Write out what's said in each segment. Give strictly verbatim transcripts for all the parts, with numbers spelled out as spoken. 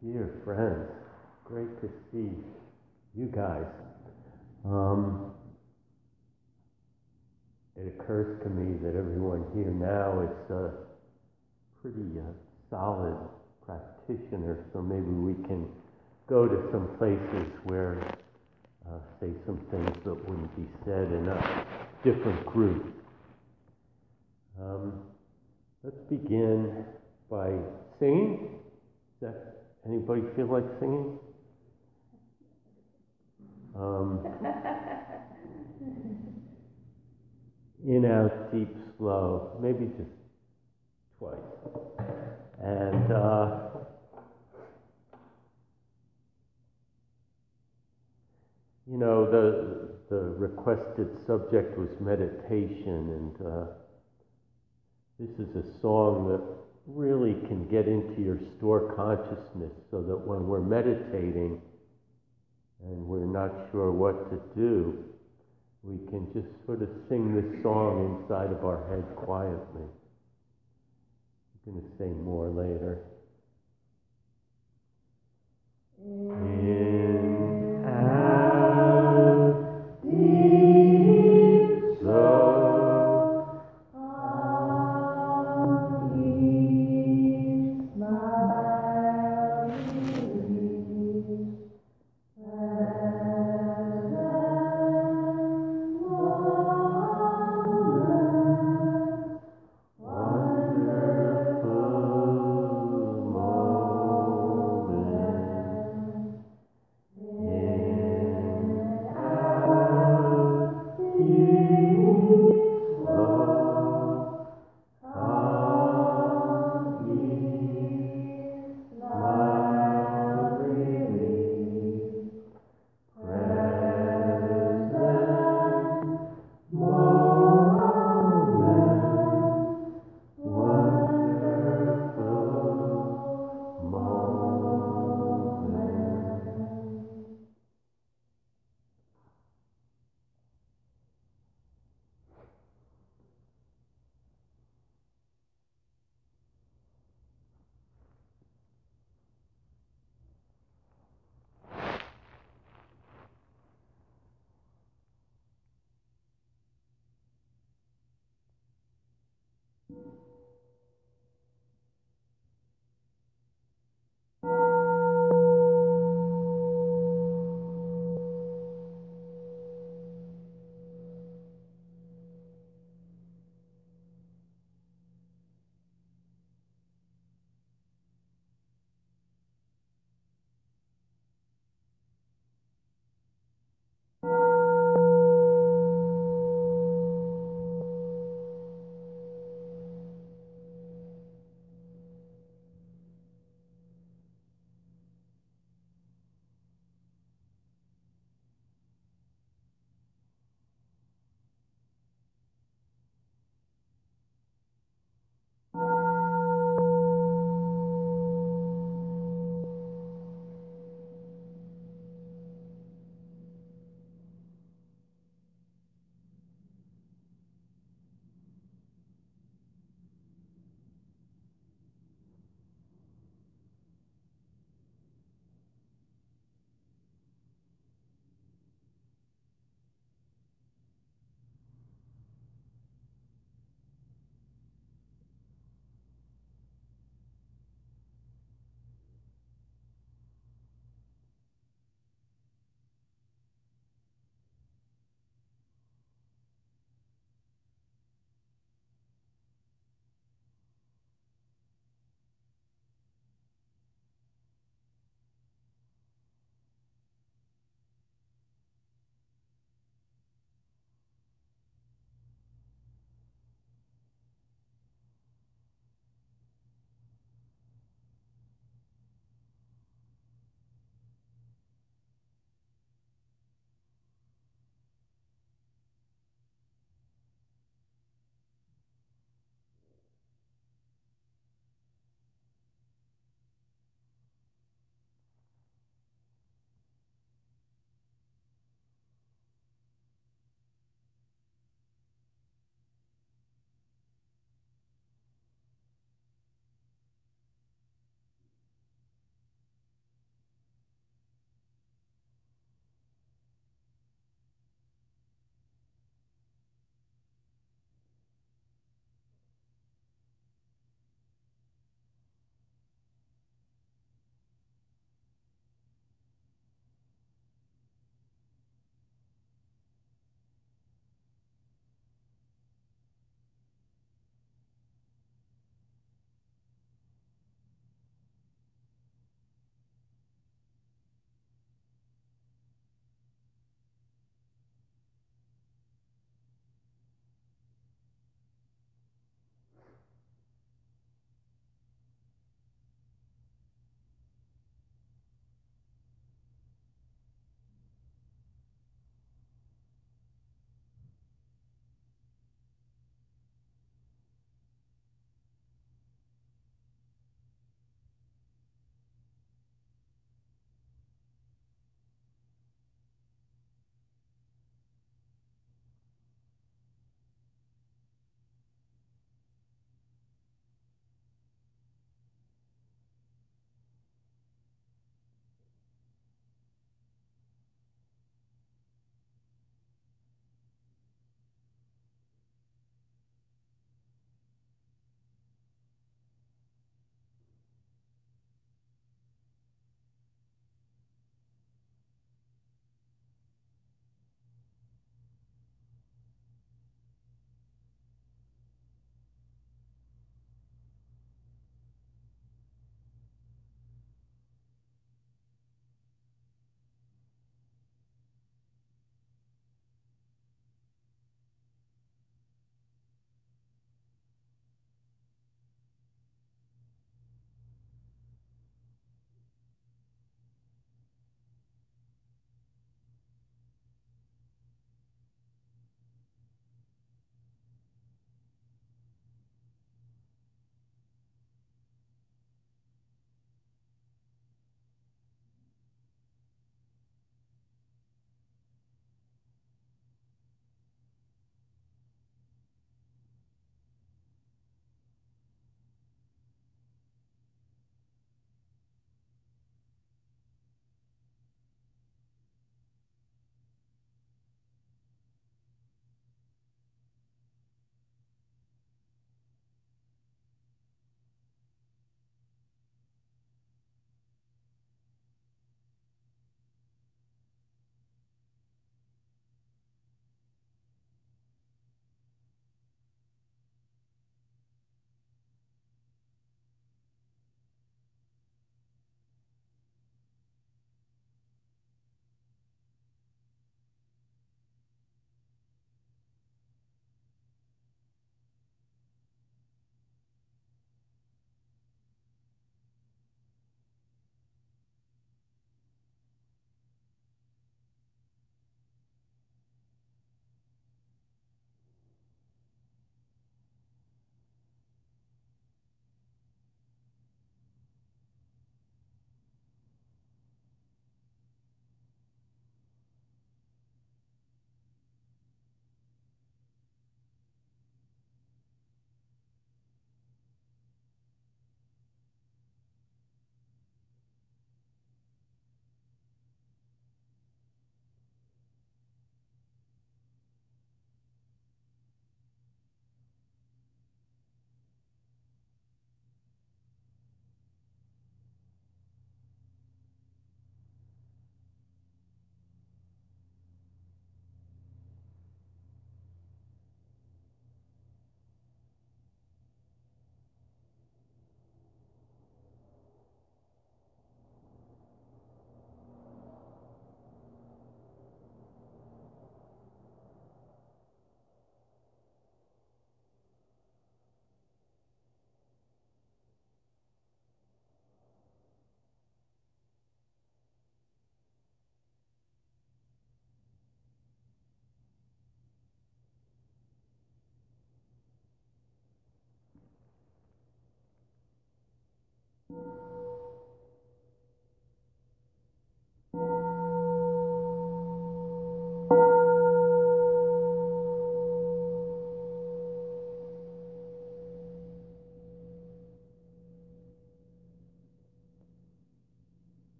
Dear friends, great to see you guys. Um, it occurs to me that everyone here now is a pretty uh, solid practitioner, so maybe we can go to some places where uh, say some things that wouldn't be said in a different group. Um, let's begin by singing. Does that Anybody feel like singing? Um, in, out, deep, slow, maybe just twice. And uh, you know, the the requested subject was meditation, and uh, this is a song that really can get into your store consciousness so that when we're meditating and we're not sure what to do, we can just sort of sing this song inside of our head quietly. I'm going to say more later. In, out, deep, slow. Wonderful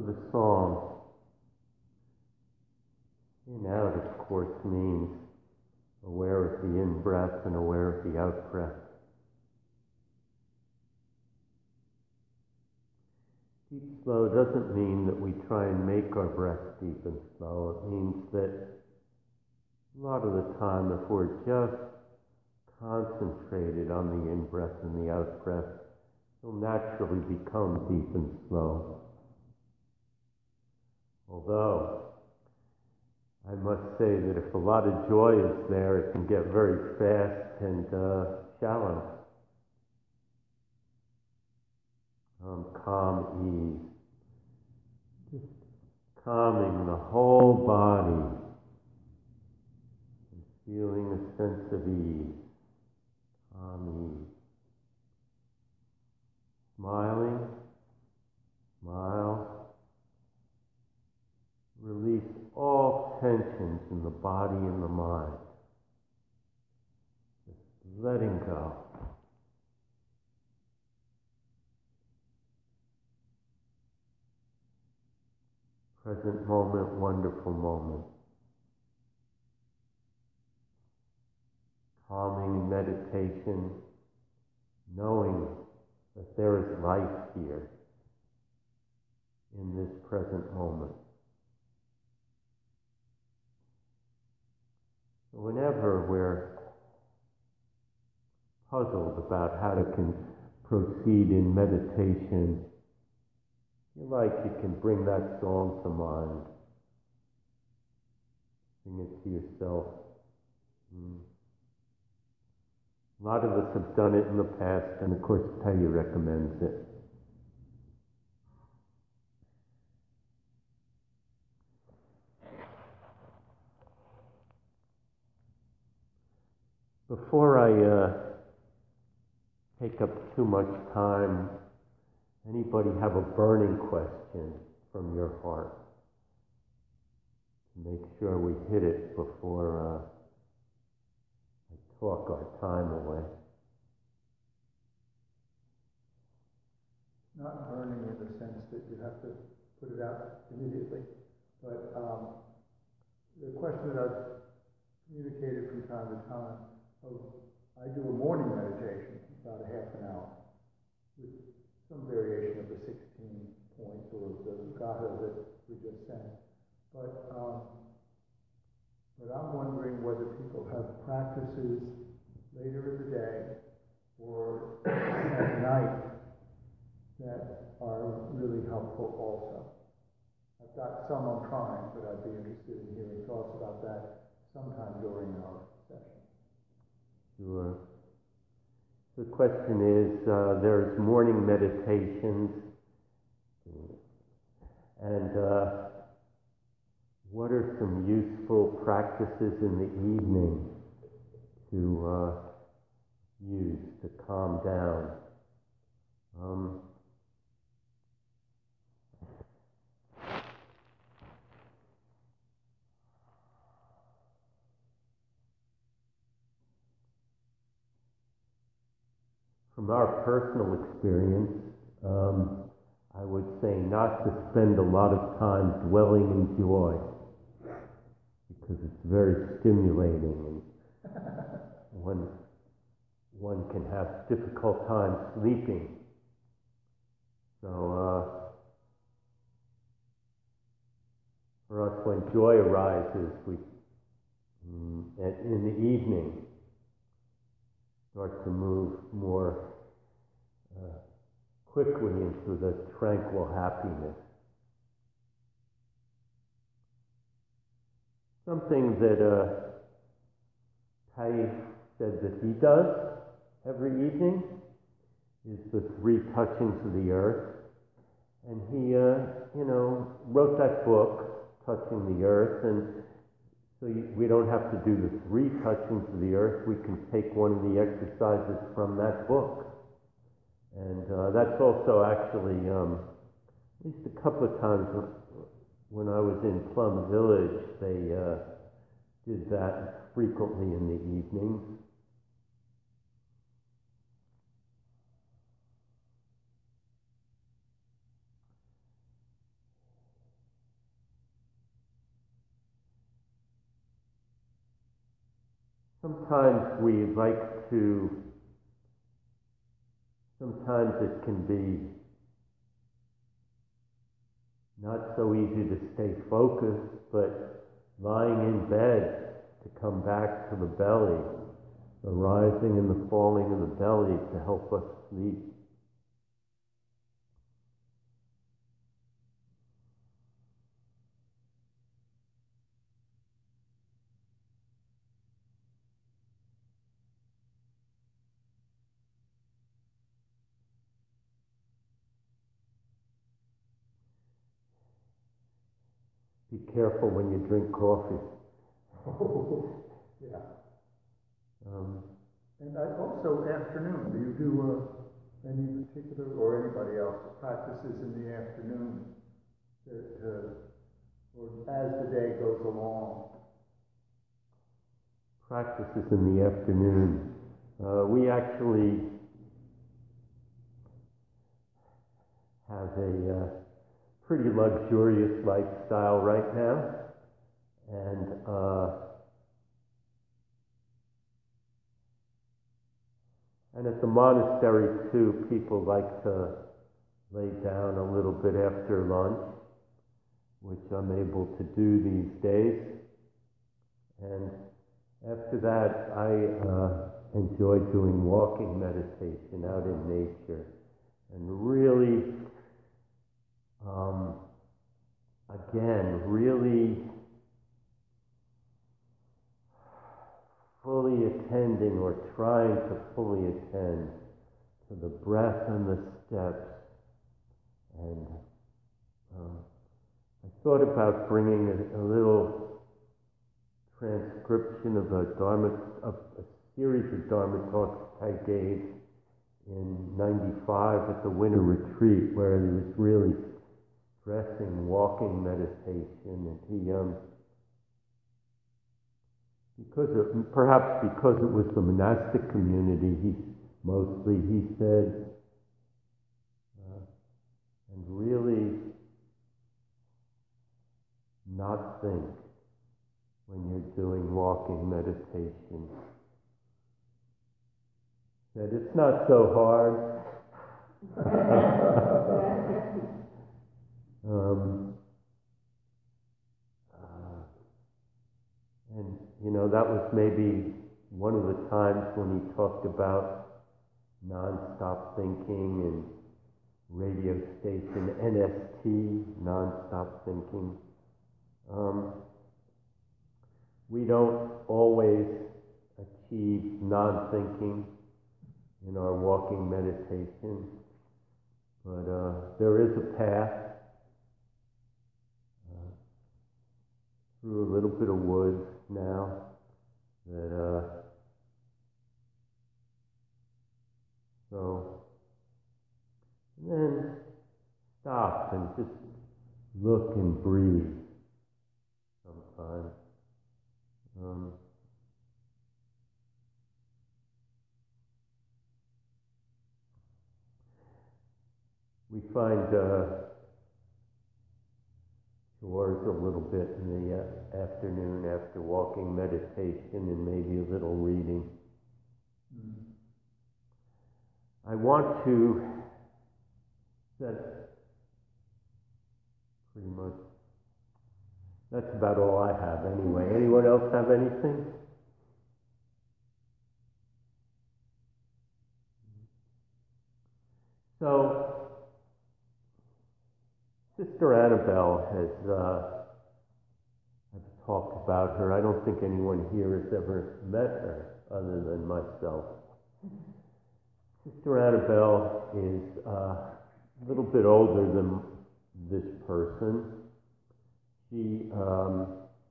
the song, in out, of course, means aware of the in-breath and aware of the out-breath. Deep slow doesn't mean that we try and make our breath deep and slow. It means that a lot of the time, if we're just concentrated on the in-breath and the out-breath, it'll naturally become deep and slow. Although, I must say that if a lot of joy is there, it can get very fast and uh, shallow. Um, calm ease. Just calming the whole body and feeling a sense of ease. Calm ease. Smiling. Smile. Release all tensions in the body and the mind. Just letting go. Present moment, wonderful moment. Calming meditation, knowing that there is life here in this present moment. So whenever we're puzzled about how to con- proceed in meditation, if you like, you can bring that song to mind. Sing it to yourself. Mm. A lot of us have done it in the past, and of course, Pei recommends it. Before I uh, take up too much time, anybody have a burning question from your heart? To make sure we hit it before uh, I talk our time away. Not burning in the sense that you have to put it out immediately, but um, the question that I've communicated from time to time, of, I do a morning meditation, about a half an hour, with some variation of the sixteen points or the Gatha that we just sang. But, um, but I'm wondering whether people have practices later in the day or at night that are really helpful also. I've got some I'm trying, but I'd be interested in hearing thoughts about that sometime during our session. Sure. The question is, uh, there's morning meditations, and uh, what are some useful practices in the evening to uh, use to calm down? Um, From our personal experience, um, I would say not to spend a lot of time dwelling in joy, because it's very stimulating, and one, one can have difficult time sleeping. So uh, for us, when joy arises, we, mm, at, in the evening, start to move more uh, quickly into the tranquil happiness. Something that uh, Pei said that he does every evening is the three touchings of the earth. And he, uh, you know, wrote that book, Touching the Earth, and so you, we don't have to do the three touchings of the earth. We can take one of the exercises from that book. And uh, that's also actually, um, at least a couple of times when I was in Plum Village, they uh, did that frequently in the evening. sometimes we like to, sometimes it can be not so easy to stay focused, but lying in bed to come back to the belly, the rising and the falling of the belly to help us sleep. Be careful when you drink coffee. Oh, yeah. Um, And I also afternoon, do you do uh, any particular, or anybody else, practices in the afternoon to, to, or as the day goes along? practices in the afternoon. Uh, we actually have a uh, pretty luxurious lifestyle right now, and uh, and at the monastery too, people like to lay down a little bit after lunch, which I'm able to do these days. And after that, I uh, enjoy doing walking meditation out in nature, and really, um, again, really fully attending or trying to fully attend to the breath and the steps. And um, I thought about bringing a, a little transcription of a Dharma, of a series of Dharma talks I gave in ninety-five at the winter retreat, where he was really stressing walking meditation, and he, um, because of, perhaps because it was the monastic community, he mostly, he said, uh, and really not think when you're doing walking meditation. Said, it's not so hard. um, uh, and, you know, that was maybe one of the times when he talked about non-stop thinking and radio station N S T, non-stop thinking. Um, we don't always achieve non-thinking in our walking meditation, but uh, there is a path uh, through a little bit of woods now that uh, so and then stop and just look and breathe sometimes. Um, we find uh, chores a little bit in the uh, afternoon after walking meditation and maybe a little reading. Mm. I want to set pretty much, that's about all I have anyway. Anyone else have anything? So, Sister Annabelle has, uh, I've talked about her. I don't think anyone here has ever met her other than myself. Sister Annabelle is uh, a little bit older than this person. She um,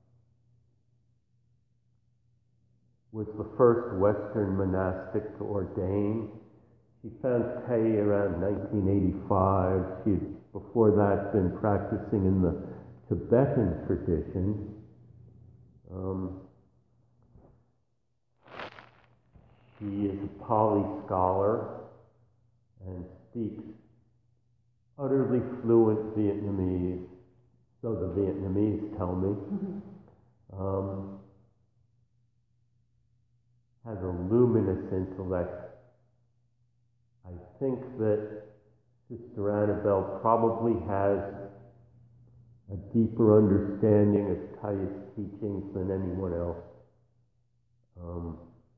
was the first Western monastic to ordain. She found Thay around nineteen eighty-five. She had, before that, been practicing in the Tibetan tradition. Um, she is a Pali scholar and speaks utterly fluent Vietnamese, so the Vietnamese tell me. Um, intellect. I think that Sister Annabelle probably has a deeper understanding of Thayer's teachings than anyone else. Um,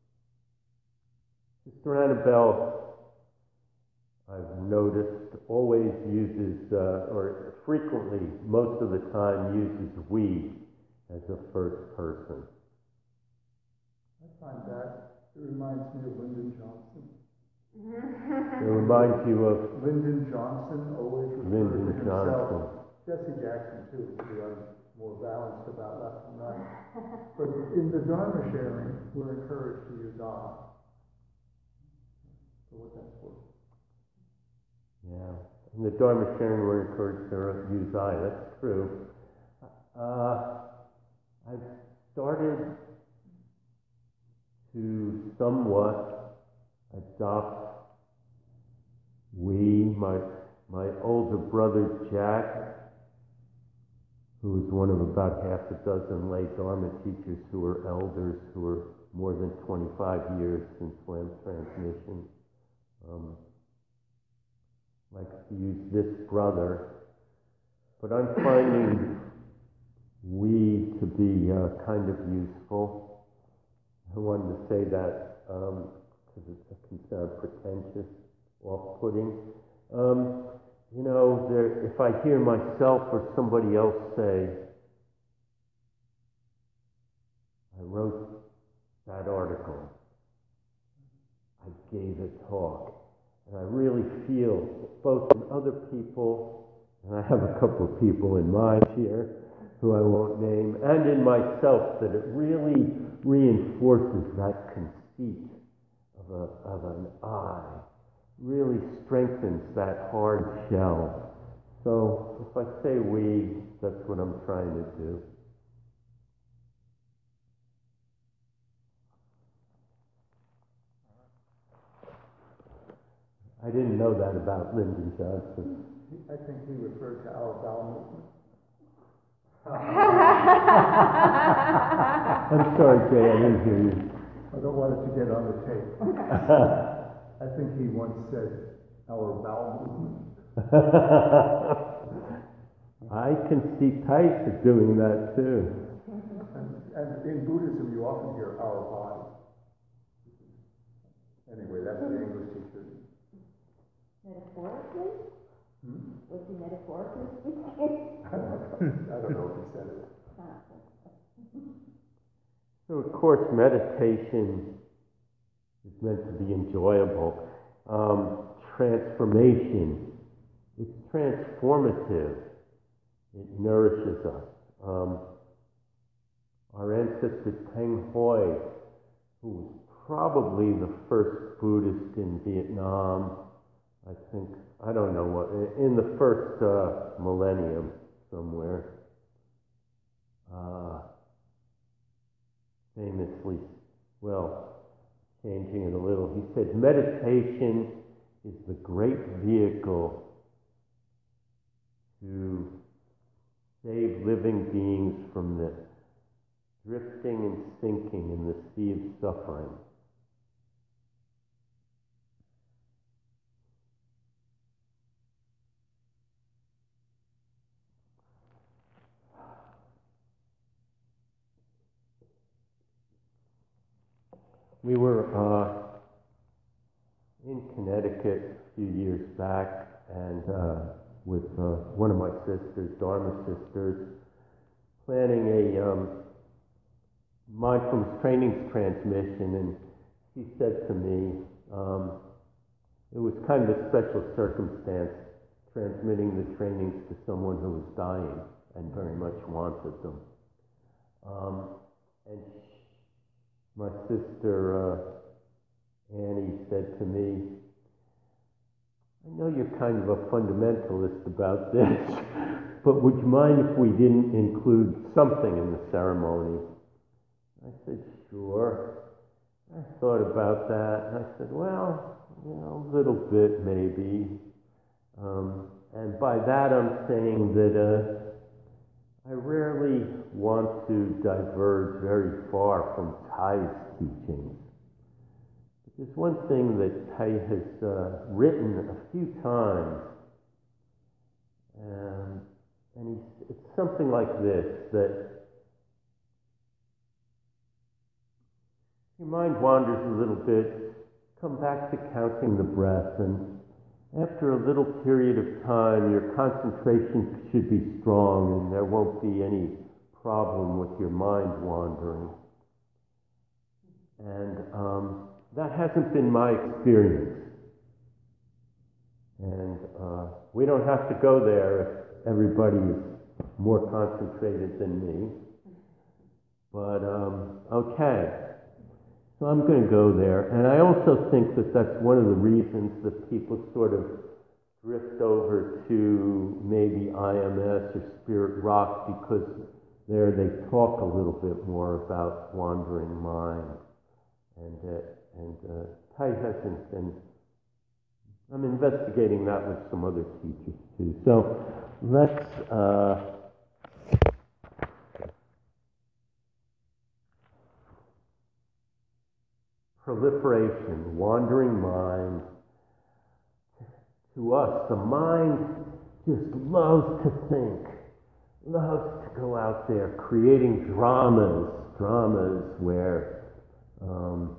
Sister Annabelle, I've noticed, always uses, uh, or frequently, most of the time, uses we as a first person. I find that, it reminds me of Lyndon Johnson. It reminds you of Lyndon Johnson always referred Lyndon to himself. Johnson. Jesse Jackson too, to be honest, more balanced about left and right. But in the Dharma sharing, we're encouraged to use I. For what that's worth. Yeah. In the Dharma sharing, we're encouraged to use I. That's true. Uh, I've started to somewhat adopt we. My, my older brother, Jack, who is one of about half a dozen lay Dharma teachers who are elders, who are more than twenty-five years since Lamb transmission, um, likes to use this brother. But I'm finding we to be uh, kind of useful. I wanted to say that because um, it can sound pretentious, off-putting. Um, You know, there, if I hear myself or somebody else say, I wrote that article, I gave a talk, and I really feel both in other people, and I have a couple of people in mind here who I won't name, and in myself, that it really reinforces that conceit of, a, of an I. Really strengthens that hard shell. So if I say we, that's what I'm trying to do. I didn't know that about Lyndon Johnson. I think he referred to our bowel movement. I'm sorry, Jay, I didn't hear you. I don't want it to get on the tape. I think he once said, our bowel movement. I can see Tyson doing that too. And, and in Buddhism, you often hear our body. Anyway, that's the English teacher. Metaphorically? Hmm? Was he metaphorically speaking? I don't know if he said it. So, of course, meditation is meant to be enjoyable. Um, transformation, it's transformative. It nourishes us. Um, our ancestor Teng Hoi, who was probably the first Buddhist in Vietnam, I think, I don't know what, in the first uh, millennium somewhere, uh, famously, well, changing it a little, he said, meditation is the great vehicle to save living beings from the drifting and sinking in the sea of suffering. We were uh, in Connecticut a few years back, and uh, with uh, one of my sisters, Dharma sisters, planning a um, mindfulness trainings transmission, and she said to me, um, it was kind of a special circumstance, transmitting the trainings to someone who was dying and very much wanted them. Um, and she, my sister uh, Annie said to me, I know you're kind of a fundamentalist about this, but would you mind if we didn't include something in the ceremony? I said, sure. I thought about that, and I said, well, you know, a little bit maybe. Um, and by that I'm saying that uh, I rarely want to diverge very far from Thay's teachings. there's one thing that Thay has uh, written a few times, um, and he's, it's something like this, that your mind wanders a little bit, come back to counting the breath, and after a little period of time, your concentration should be strong and there won't be any problem with your mind wandering. And um, that hasn't been my experience. And uh, we don't have to go there if everybody is more concentrated than me. But, um, okay. So I'm going to go there. And I also think that that's one of the reasons that people sort of drift over to maybe I M S or Spirit Rock, because there they talk a little bit more about wandering mind. And, uh, and uh, Thay hasn't, and I'm investigating that with some other teachers too. So let's, uh, proliferation, wandering mind. To us, the mind just loves to think, loves to go out there creating dramas, dramas where um,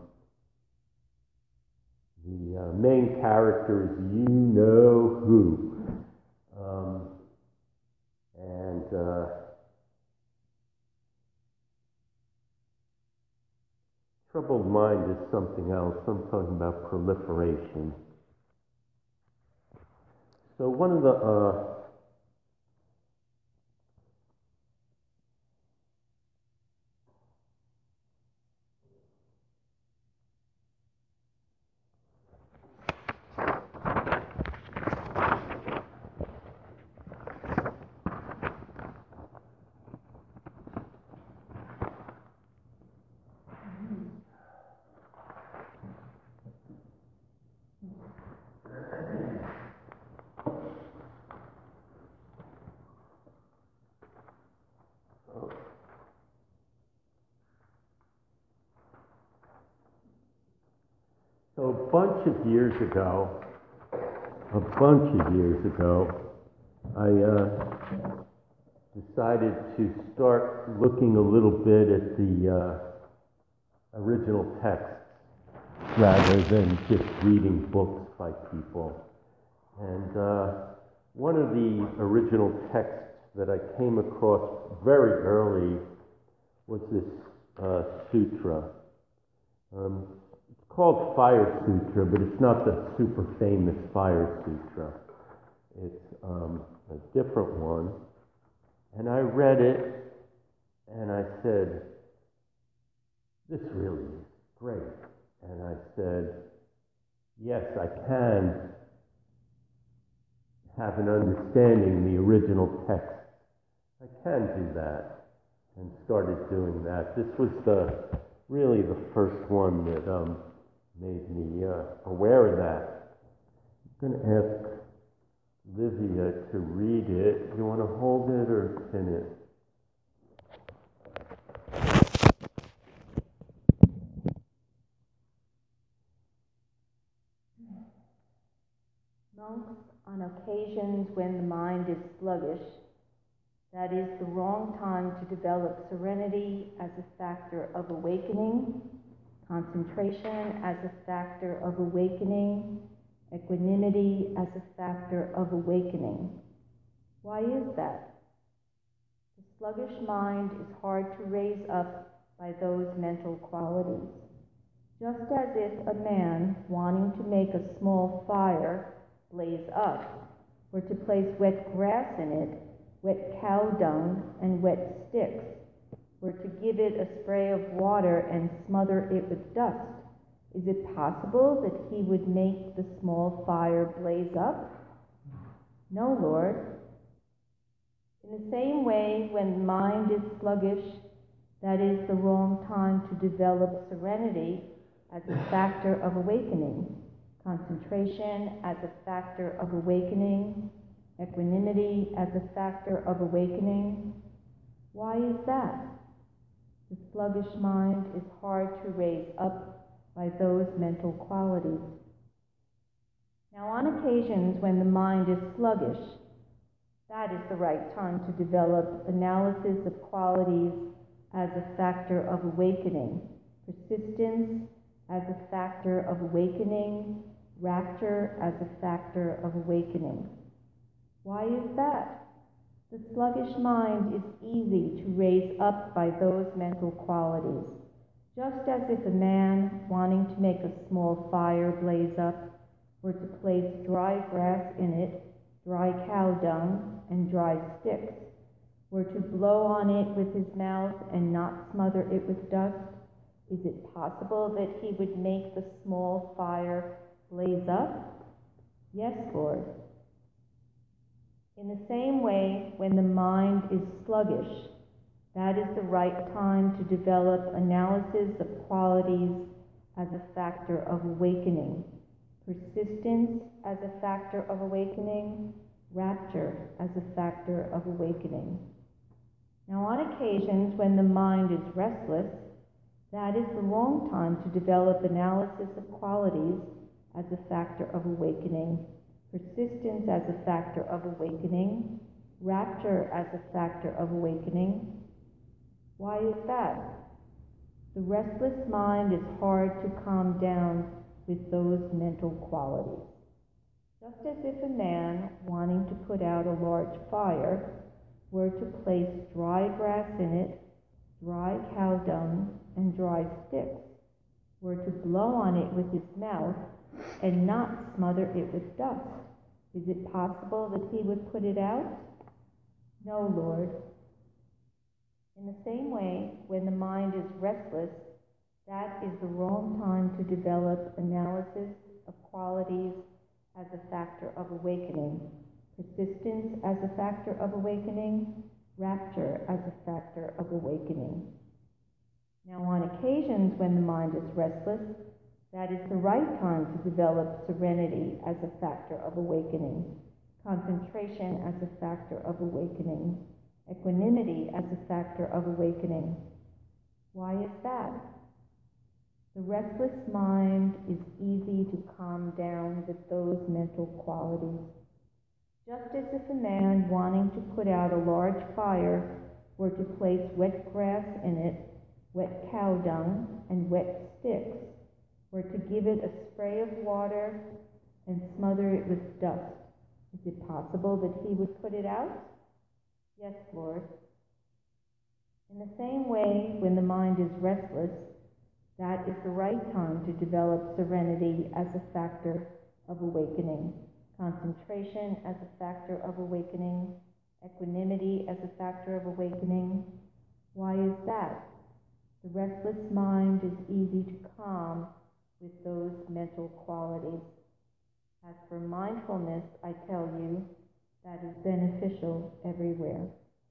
the uh, main character is you know who. Um, and uh, troubled mind is something else. I'm talking about proliferation. So one of the uh, So a bunch of years ago, a bunch of years ago, I uh, decided to start looking a little bit at the uh, original texts rather than just reading books by people. And uh, one of the original texts that I came across very early was this uh, sutra. Um, It's called Fire Sutra, but it's not the super famous Fire Sutra. It's um, a different one. And I read it, and I said, this really is great. And I said, yes, I can have an understanding the original text. I can do that. And started doing that. This was the really the first one that um, made me uh, aware of that. I'm going to ask Livia to read it. You want to hold it or pin it? Monks, on occasions when the mind is sluggish, that is the wrong time to develop serenity as a factor of awakening, concentration as a factor of awakening, equanimity as a factor of awakening. Why is that? The sluggish mind is hard to raise up by those mental qualities. Just as if a man wanting to make a small fire blaze up were to place wet grass in it, wet cow dung, and wet sticks, were to give it a spray of water and smother it with dust, is it possible that he would make the small fire blaze up? No, Lord. In the same way, when the mind is sluggish, that is the wrong time to develop serenity as a factor of awakening, concentration as a factor of awakening, equanimity as a factor of awakening. Why is that? The sluggish mind is hard to raise up by those mental qualities. Now, on occasions when the mind is sluggish, that is the right time to develop analysis of qualities as a factor of awakening, persistence as a factor of awakening, rapture as a factor of awakening. Why is that? The sluggish mind is easy to raise up by those mental qualities, just as if a man wanting to make a small fire blaze up were to place dry grass in it, dry cow dung, and dry sticks, were to blow on it with his mouth and not smother it with dust. Is it possible that he would make the small fire blaze up? Yes, Lord. In the same way, when the mind is sluggish, that is the right time to develop analysis of qualities as a factor of awakening, persistence as a factor of awakening, rapture as a factor of awakening. Now, on occasions when the mind is restless, that is the wrong time to develop analysis of qualities as a factor of awakening, persistence as a factor of awakening, rapture as a factor of awakening. Why is that? The restless mind is hard to calm down with those mental qualities. Just as if a man wanting to put out a large fire were to place dry grass in it, dry cow dung, and dry sticks, were to blow on it with his mouth and not smother it with dust. Is it possible that he would put it out? No, Lord. In the same way, when the mind is restless, that is the wrong time to develop analysis of qualities as a factor of awakening, persistence as a factor of awakening, rapture as a factor of awakening. Now, on occasions when the mind is restless, that is the right time to develop serenity as a factor of awakening, concentration as a factor of awakening, equanimity as a factor of awakening. Why is that? The restless mind is easy to calm down with those mental qualities. Just as if a man wanting to put out a large fire were to place wet grass in it, wet cow dung, and wet sticks, were to give it a spray of water and smother it with dust. Is it possible that he would put it out? Yes, Lord. In the same way, when the mind is restless, that is the right time to develop serenity as a factor of awakening, concentration as a factor of awakening, equanimity as a factor of awakening. Why is that? The restless mind is easy to calm with those mental qualities. As for mindfulness, I tell you, that is beneficial everywhere.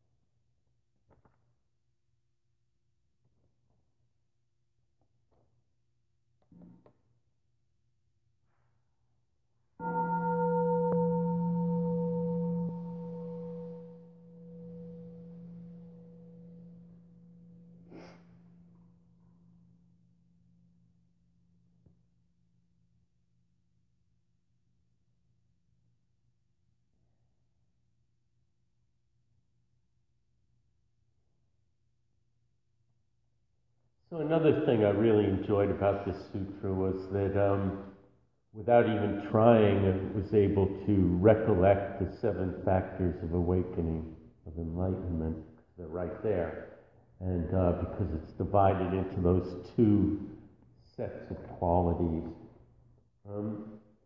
So another thing I really enjoyed about this sutra was that um, without even trying, I was able to recollect the seven factors of awakening, of enlightenment. They're right there. And uh, because it's divided into those two sets of qualities. Um,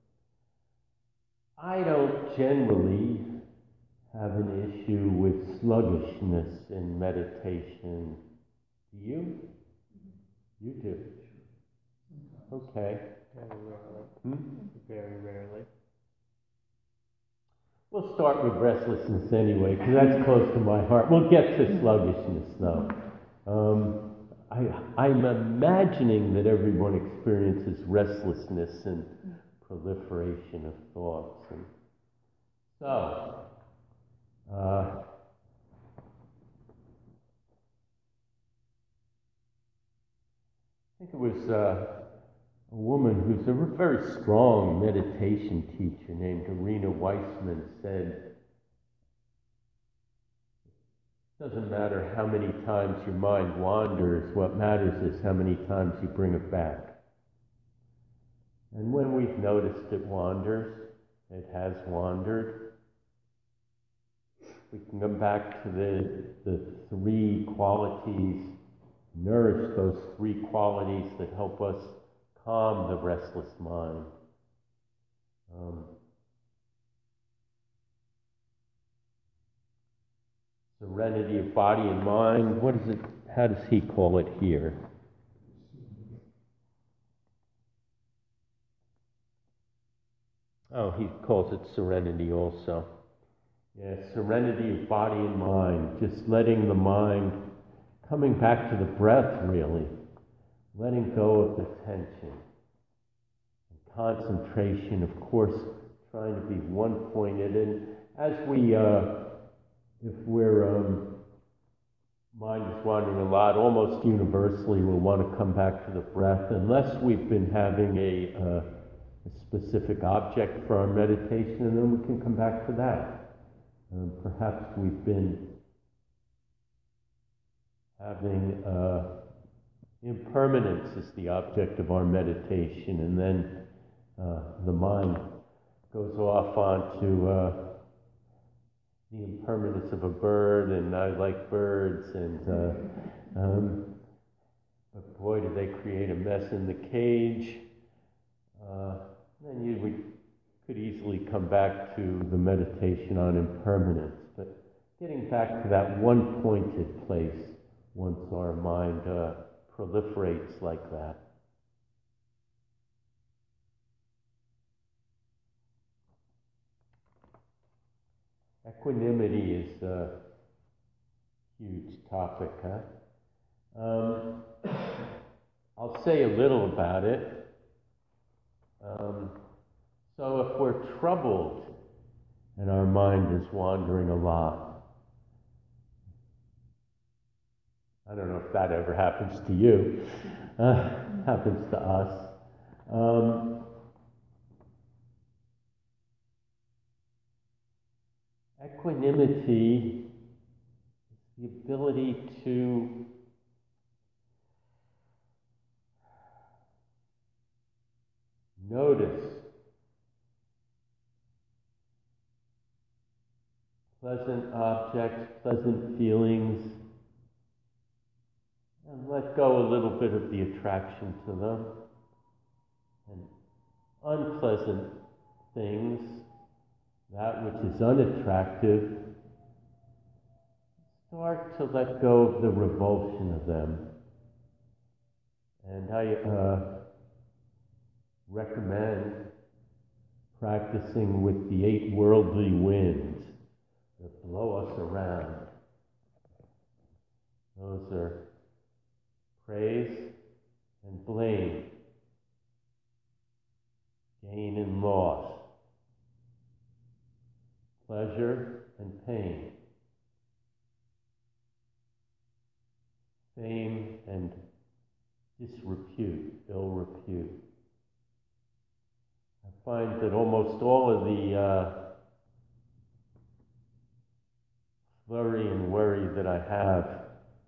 I don't generally have an issue with sluggishness in meditation. Do you? You do. Okay. Very rarely. Hmm? Very rarely. We'll start with restlessness anyway, because that's close to my heart. We'll get to sluggishness, though. Um, I, I'm imagining that everyone experiences restlessness and proliferation of thoughts. And so, uh, I think it was uh, a woman who's a very strong meditation teacher named Irina Weissman said, it doesn't matter how many times your mind wanders, what matters is how many times you bring it back. And when we've noticed it wanders, it has wandered, we can come back to the, the three qualities, nourish those three qualities that help us calm the restless mind. Um, serenity of body and mind. What is it? How does he call it here? Oh, he calls it serenity also. Yeah, serenity of body and mind. Just letting the mind, coming back to the breath, really. Letting go of the tension. And concentration, of course, trying to be one-pointed. And as we, uh, if we're, um, mind is wandering a lot, almost universally we'll want to come back to the breath, unless we've been having a, uh, a specific object for our meditation, and then we can come back to that. Um, perhaps we've been having uh, impermanence as the object of our meditation, and then uh, the mind goes off onto uh, the impermanence of a bird, and I like birds, and uh, um, but boy, do they create a mess in the cage. Uh, then you would, could easily come back to the meditation on impermanence, but getting back to that one pointed place once our mind uh, proliferates like that. Equanimity is a huge topic, huh? Um, I'll say a little about it. Um, so if we're troubled and our mind is wandering a lot, I don't know if that ever happens to you, uh, happens to us. Um, equanimity is the ability to notice pleasant objects, pleasant feelings, and let go a little bit of the attraction to them. And unpleasant things, that which is unattractive, start to let go of the revulsion of them. And I uh, recommend practicing with the eight worldly winds that blow us around. Those are praise and blame, gain and loss, pleasure and pain, fame and disrepute, ill repute. I find that almost all of the uh, flurry and worry that I have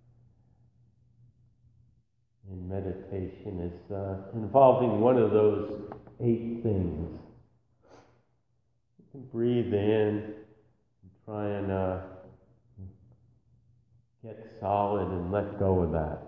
in meditation is uh, involving one of those eight things. You can breathe in and try and uh, get solid and let go of that.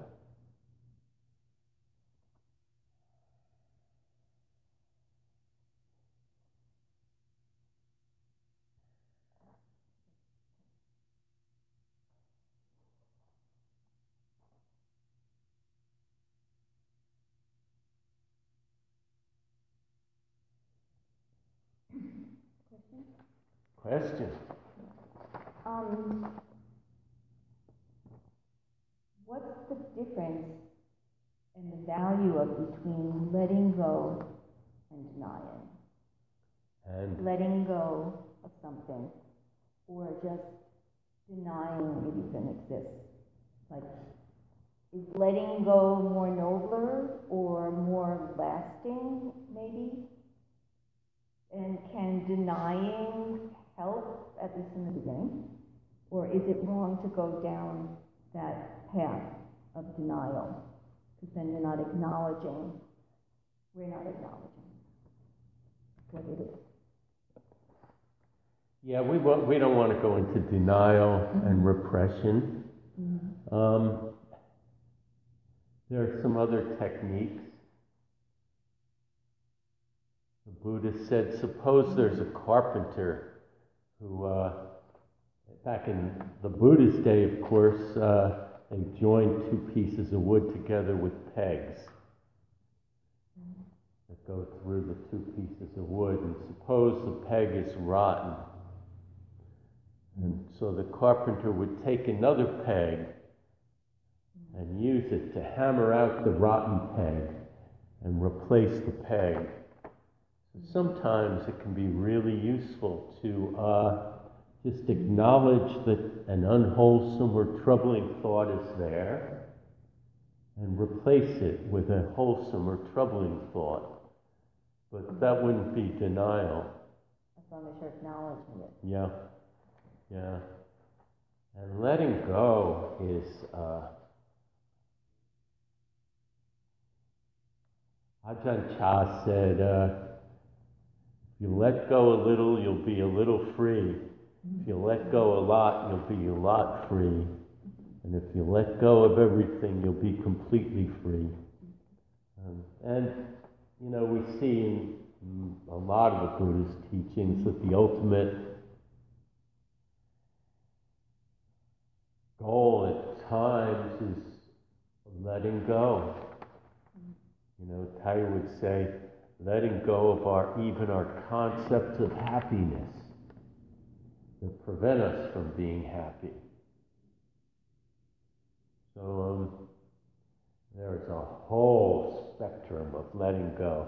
Question? Um, what's the difference in the value of between letting go and denying? And Letting go of something, or just denying it even exists? Like, is letting go more nobler or more lasting? denying help, at least in the beginning? Or is it wrong to go down that path of denial? Because then you're not acknowledging, we're not acknowledging what it is. Yeah, we, wa- we don't want to go into denial and repression. Mm-hmm. Um, there are some other techniques. The Buddha said, suppose there's a carpenter who, uh, back in the Buddha's day, of course, uh, they joined two pieces of wood together with pegs that go through the two pieces of wood. And suppose the peg is rotten. And so the carpenter would take another peg and use it to hammer out the rotten peg and replace the peg. So sometimes it can be really useful to uh, just acknowledge that an unwholesome or troubling thought is there and replace it with a wholesome or troubling thought. But that wouldn't be denial. As long as you're acknowledging it. Yeah, yeah. And letting go is, uh, Ajahn Chah said, uh, if you let go a little, you'll be a little free. If you let go a lot, you'll be a lot free. And if you let go of everything, you'll be completely free. Um, and, you know, we see in a lot of the Buddha's teachings that the ultimate goal at times is letting go. You know, Thay would say, letting go of our, even our concepts of happiness that prevent us from being happy. So um, there's a whole spectrum of letting go.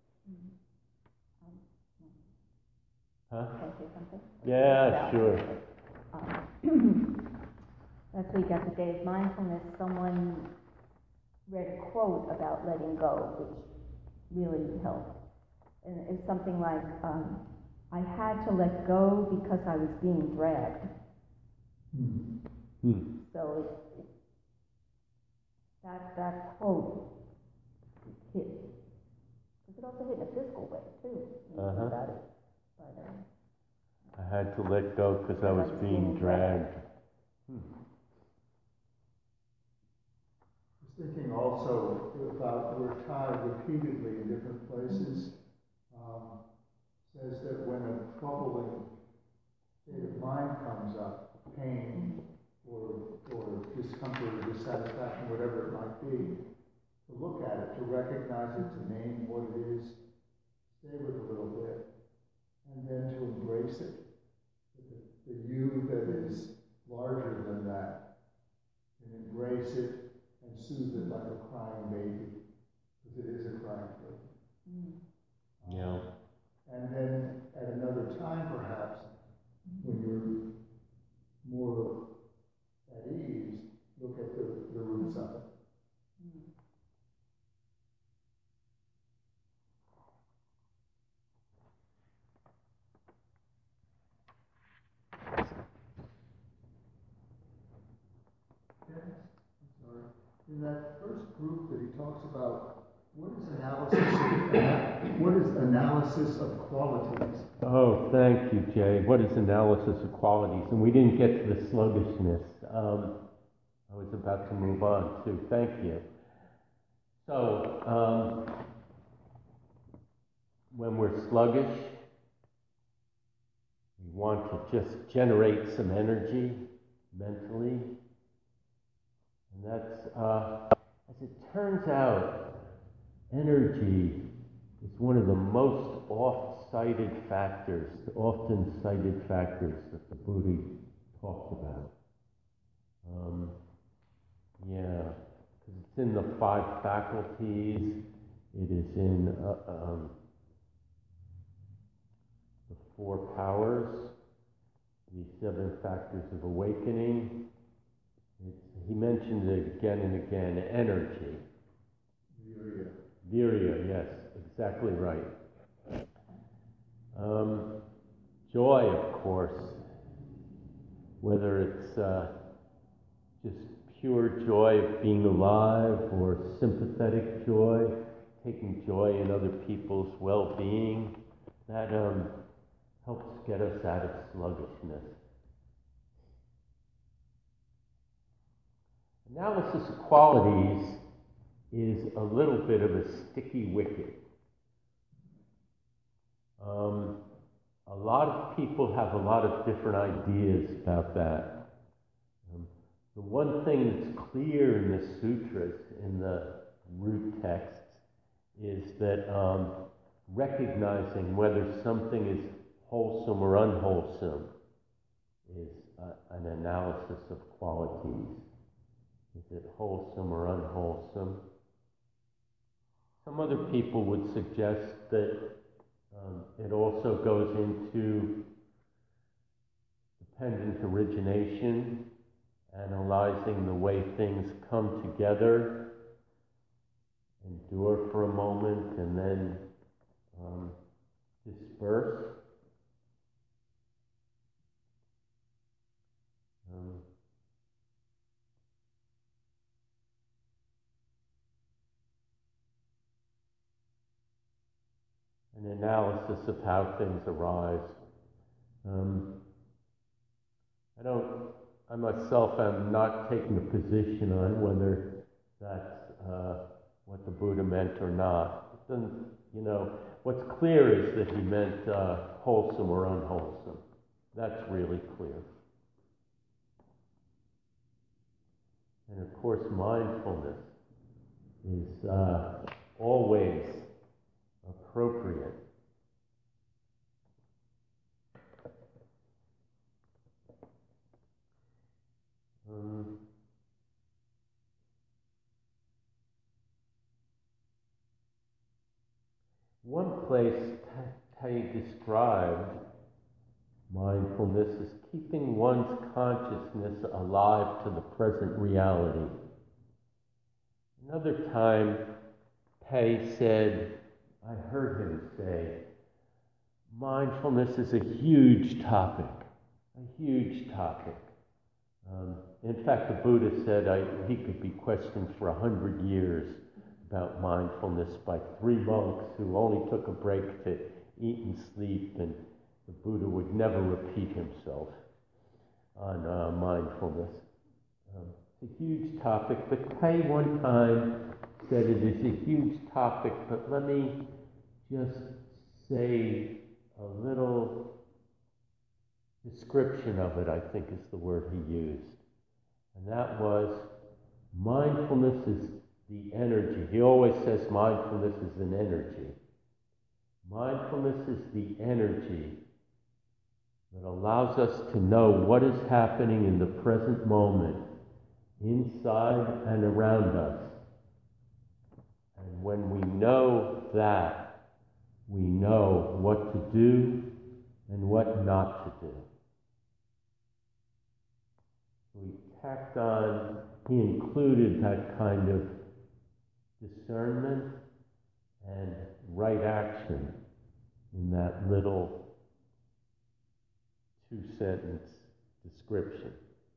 Huh? Can I say something? Yeah, About- sure. Um, Last week at the Day of Mindfulness, someone read a quote about letting go, which really helped. And it's something like, um, I had to let go because I was being dragged. Hmm. So it, it, that, that quote hit, because it also hit in a physical way, too. when you think Uh-huh. about it. But, um, I had to let go because I was being dragged. Hmm. I was thinking also about where Thay repeatedly in different places um, says that when a troubling state of mind comes up, pain or, or discomfort or dissatisfaction, whatever it might be, to look at it, to recognize it, to name what it is, stay with it a little bit, and then to embrace it. The, the you that is larger than that, and embrace it and soothe it like a crying baby, because it is a crying baby. mm. Yeah. And then at another time, perhaps, when you're more at ease, look at the, the roots of it. Mm. Yes, I'm sorry. In that first group that he talks about, what is analysis of, what is analysis of qualities? Oh, thank you, Jay. What is analysis of qualities? And we didn't get to the sluggishness. Um, I was about to move on, too. Thank you. So, um, when we're sluggish, we want to just generate some energy mentally. And that's, uh, as it turns out, energy is one of the most oft-cited factors, often cited factors that the Buddha talked about. Um, yeah, because it's in the five faculties, it is in uh, um, the four powers, the seven factors of awakening. It's, he mentioned it again and again, energy. Virya. Virya, yes, exactly right. Um, joy, of course, whether it's uh, just pure joy of being alive or sympathetic joy, taking joy in other people's well-being, that um, helps get us out of sluggishness. Analysis of qualities is a little bit of a sticky wicket. Um, a lot of people have a lot of different ideas about that. Um, the one thing that's clear in the sutras, in the root texts, is that um, recognizing whether something is wholesome or unwholesome is uh, an analysis of qualities. Is it wholesome or unwholesome? Some other people would suggest that um, it also goes into dependent origination, analyzing the way things come together, endure for a moment, and then um, disperse. Um, an analysis of how things arise. Um, I don't, I myself am not taking a position on whether that's uh, what the Buddha meant or not. It doesn't, you know, what's clear is that he meant uh, wholesome or unwholesome. That's really clear. And of course, mindfulness is uh, always appropriate. Um, one place Thay described mindfulness as keeping one's consciousness alive to the present reality. Another time, Thay said, I heard him say, mindfulness is a huge topic, a huge topic. Um, in fact, the Buddha said I, he could be questioned for a hundred years about mindfulness by three monks who only took a break to eat and sleep, and the Buddha would never repeat himself on uh, mindfulness. Um, it's a huge topic, but Thay one time said it is a huge topic, but let me just say a little description of it, I think is the word he used. And that was, mindfulness is the energy. He always says mindfulness is an energy. Mindfulness is the energy that allows us to know what is happening in the present moment, inside and around us. And when we know that, we know what to do and what not to do. We tacked on, he included that kind of discernment and right action in that little two-sentence description.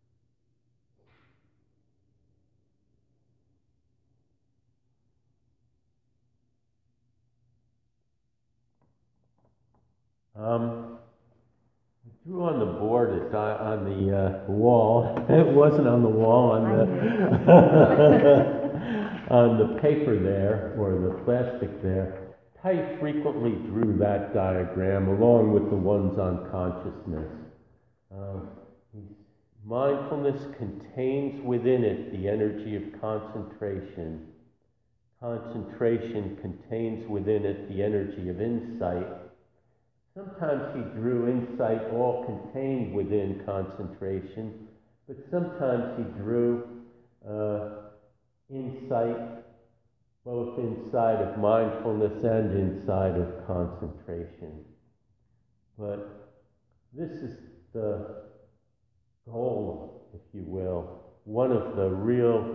Um, I drew on the board, it, on the uh, wall. It wasn't on the wall, on the on the paper there, or the plastic there. Thay frequently drew that diagram along with the ones on consciousness. Uh, mindfulness contains within it the energy of concentration. Concentration contains within it the energy of insight. Sometimes he drew insight all contained within concentration, but sometimes he drew uh, insight both inside of mindfulness and inside of concentration. But this is the goal, if you will, one of the real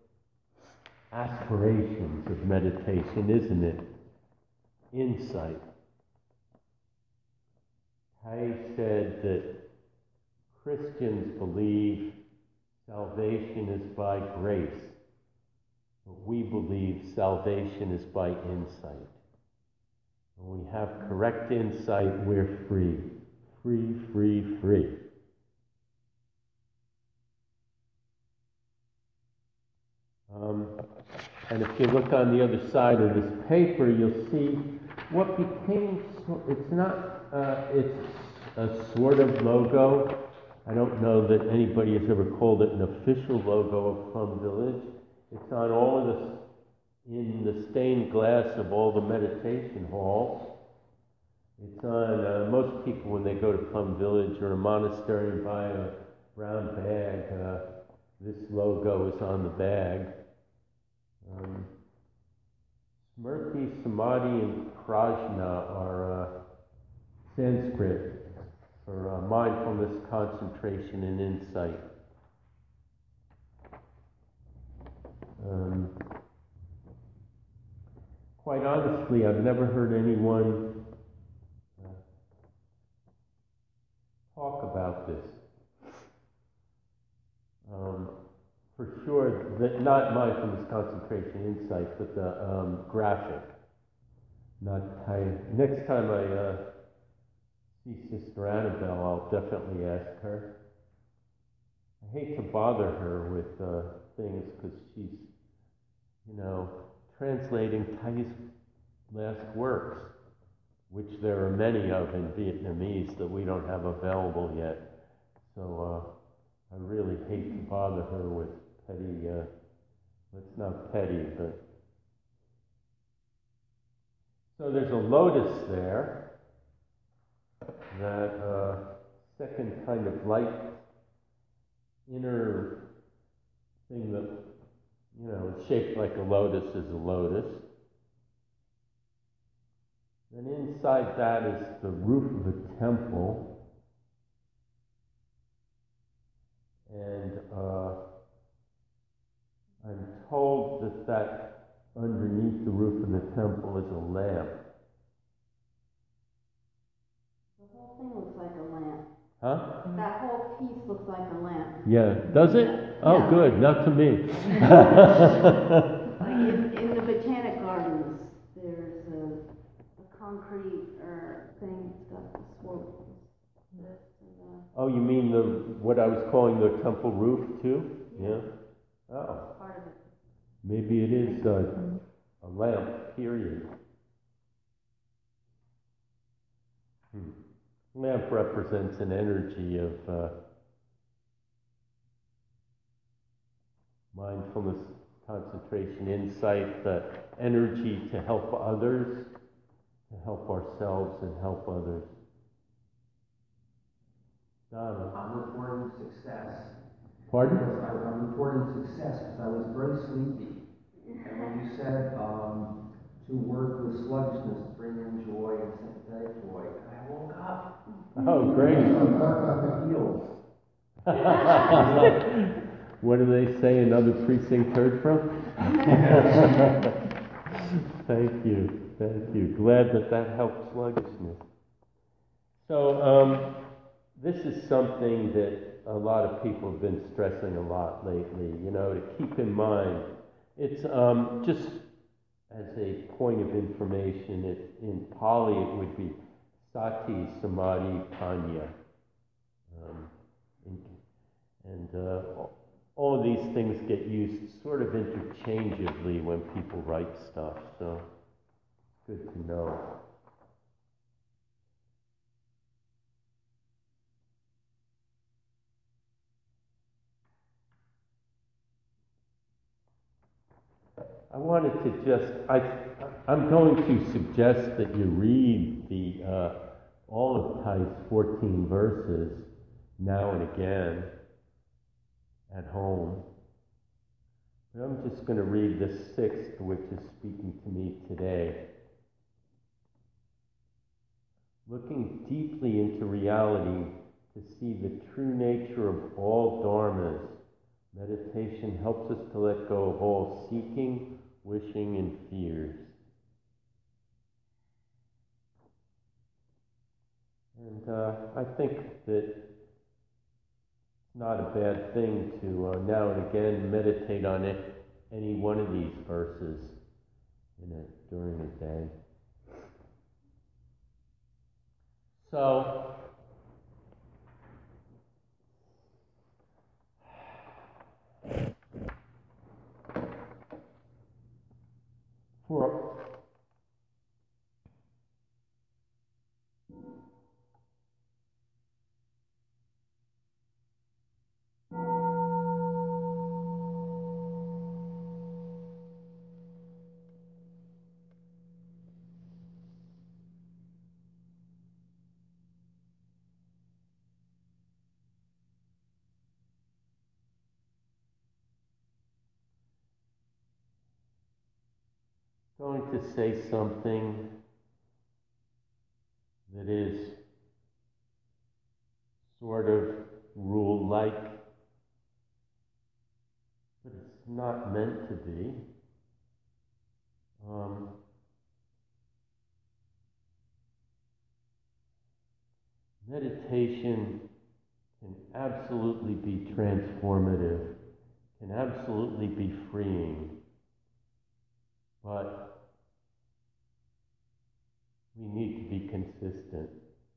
aspirations of meditation, isn't it? Insight. Tai said that Christians believe salvation is by grace, but we believe salvation is by insight. When we have correct insight, we're free. Free, free, free. Um, and if you look on the other side of this paper, you'll see what became, it's not, uh, it's a sort of logo. I don't know that anybody has ever called it an official logo of Plum Village. It's on all of the, in the stained glass of all the meditation halls. It's on, uh, most people when they go to Plum Village or a monastery and buy a brown bag, uh, this logo is on the bag. Um, Smriti, Samadhi, and Prajna are uh, Sanskrit for uh, mindfulness, concentration, and insight. Um, quite honestly, I've never heard anyone uh, talk about this. Um, For sure, that not mindfulness, concentration, insight, but the um, graphic. Not I, next time I uh, see Sister Annabelle, I'll definitely ask her. I hate to bother her with uh, things because she's, you know, translating Thay's last works, which there are many of in Vietnamese that we don't have available yet. So uh, I really hate to bother her with petty, uh, it's not petty, but. So there's a lotus there, that uh, second kind of light, inner thing that, you know, is shaped like a lotus is a lotus. Then inside that is the roof of a temple, and uh, I'm told that that underneath the roof of the temple is a lamp. The whole thing looks like a lamp. Huh? That whole piece looks like a lamp. Yeah. Does it? Oh, Yeah. good. Not to me. Like in, in the Botanic Gardens, there's a, a concrete or thing that's got the slope. This and Oh, you mean the what I was calling the temple roof too? Yeah. Oh, uh, part of it. maybe it is a, a lamp. Period. Hmm. Lamp represents an energy of uh, mindfulness, concentration, insight, the energy to help others, to help ourselves and help others. Donna. I'm reporting success. Pardon? Because I, I'm reporting success because I was very sleepy. And when you said um, to work with sluggishness, bring in joy and sympathetic joy, and I woke up. Oh, great. I'm healed. What do they say another precinct heard from? Thank you, thank you. Glad that that helped sluggishness. So, um, this is something that a lot of people have been stressing a lot lately, you know, to keep in mind. It's um, just as a point of information, it, in Pali it would be Sati, Samadhi, Panya. Um, in, and uh, all of these things get used sort of interchangeably when people write stuff, so good to know. I wanted to just, I, I'm going to suggest that you read the uh, all of Thay's fourteen verses now and again at home. But I'm just going to read the sixth, which is speaking to me today. Looking deeply into reality to see the true nature of all dharmas, meditation helps us to let go of all seeking, wishing, and fears. And And uh, I think that it's not a bad thing to uh, now and again meditate on it, any one of these verses in a, during a day. So, for going to say something that is sort of rule-like, but it's not meant to be. Um, meditation can absolutely be transformative, can absolutely be freeing, but we need to be consistent.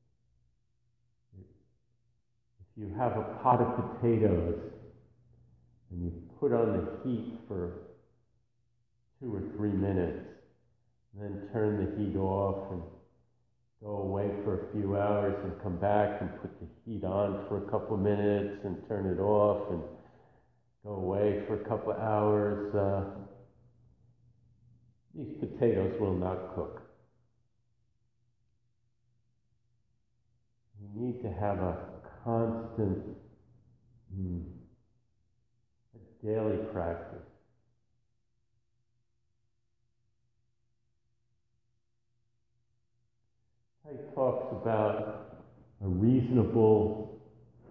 If you have a pot of potatoes and you put on the heat for two or three minutes, and then turn the heat off and go away for a few hours and come back and put the heat on for a couple of minutes and turn it off and go away for a couple of hours, uh, these potatoes will not cook. You need to have a constant, mm, a daily practice. He talks about a reasonable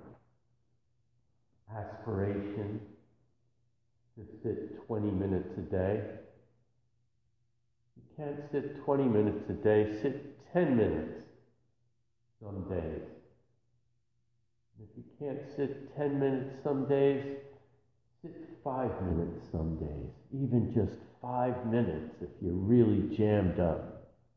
aspiration to sit twenty minutes a day. You can't sit twenty minutes a day, sit ten minutes some days. If you can't sit ten minutes some days, sit five minutes some days. Even just five minutes if you're really jammed up.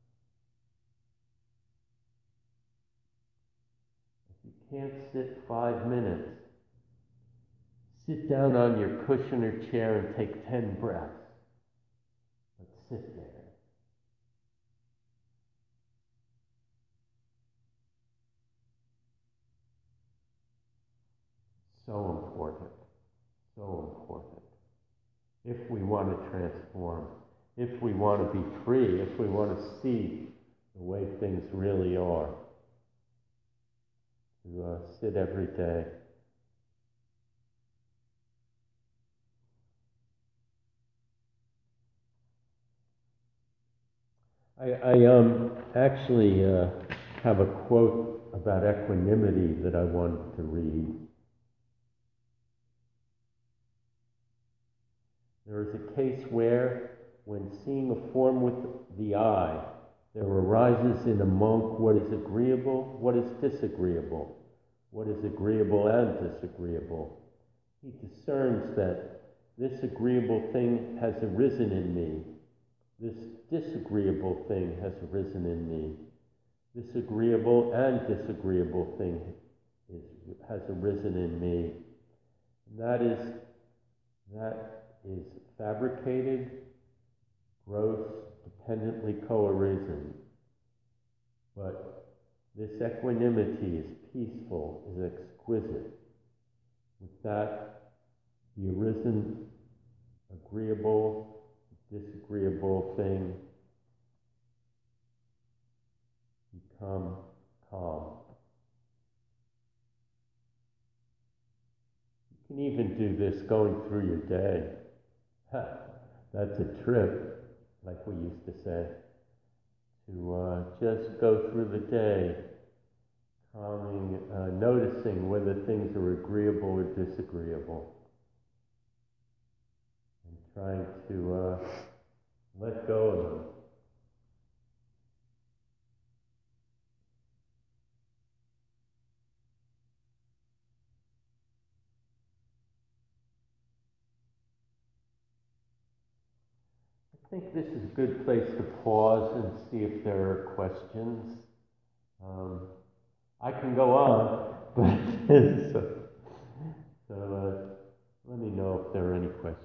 Can't sit five minutes, sit down on your cushion or chair and take ten breaths, but sit there. So important, so important. If we want to transform, if we want to be free, if we want to see the way things really are. To uh, sit every day. I, I um, actually uh, have a quote about equanimity that I wanted to read. There is a case where, when seeing a form with the eye, there arises in a monk what is agreeable, what is disagreeable, what is agreeable and disagreeable. He discerns that this agreeable thing has arisen in me, this disagreeable thing has arisen in me, this agreeable and disagreeable thing is, has arisen in me. And that is, that is fabricated, gross, dependently co-arisen. But this equanimity is peaceful, is exquisite. With that, the arisen, agreeable, disagreeable thing become calm. You can even do this going through your day. Ha, that's a trip, like we used to say. To uh, just go through the day, calming, uh, noticing whether things are agreeable or disagreeable, and trying to uh, let go of them. think this is a good place to pause and see if there are questions. Um, I can go on, but so, so uh, let me know if there are any questions.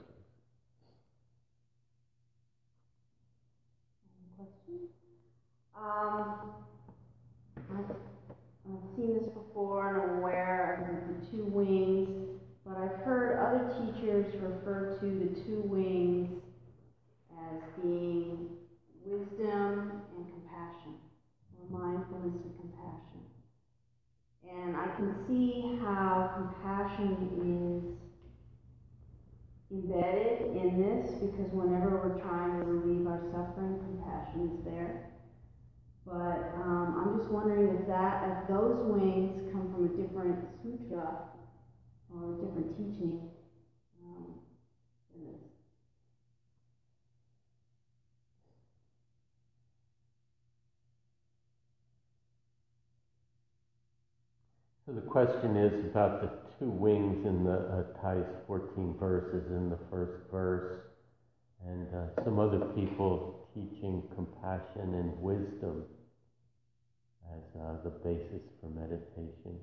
Questions? Um, I've, I've seen this before and I'm aware of the two wings, but I've heard other teachers refer to the two wings as being wisdom and compassion, or mindfulness and compassion. And I can see how compassion is embedded in this, because whenever we're trying to relieve our suffering, compassion is there. But um, I'm just wondering if that, if those wings come from a different sutra or a different teaching um, in this. So the question is about the two wings in the uh, Thais fourteen verses in the first verse, and uh, some other people teaching compassion and wisdom as uh, the basis for meditation.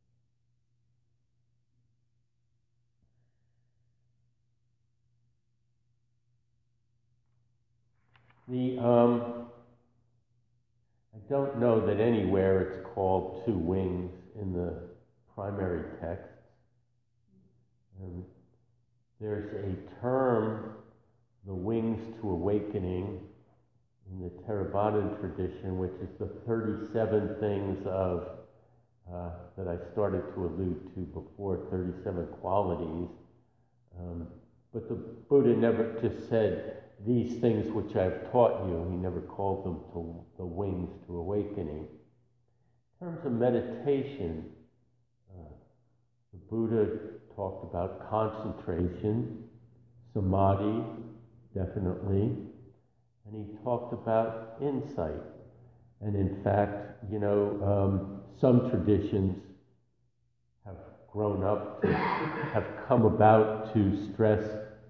The um, I don't know that anywhere it's called two wings in the primary texts. Um, there's a term, the wings to awakening, in the Theravadan tradition, which is the thirty-seven things of, uh, that I started to allude to before, thirty-seven qualities. Um, but the Buddha never just said, these things which I've taught you. He never called them to the wings to awakening. In terms of meditation, uh, the Buddha talked about concentration, samadhi, definitely, and he talked about insight. And in fact, you know, um, some traditions have grown up, to, have come about to stress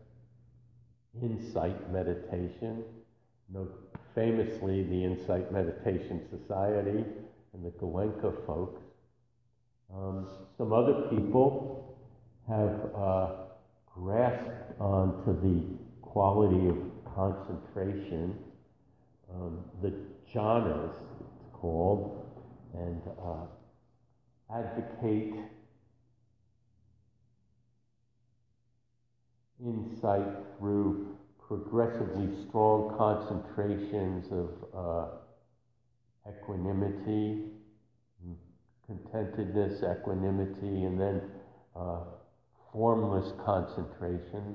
insight meditation. You know, famously, the Insight Meditation Society and the Goenka folks. Um, some other people have uh, grasped onto the quality of concentration, um, the jhanas, it's called, and uh, advocate insight through progressively strong concentrations of uh, equanimity, contentedness, equanimity, and then uh, formless concentrations.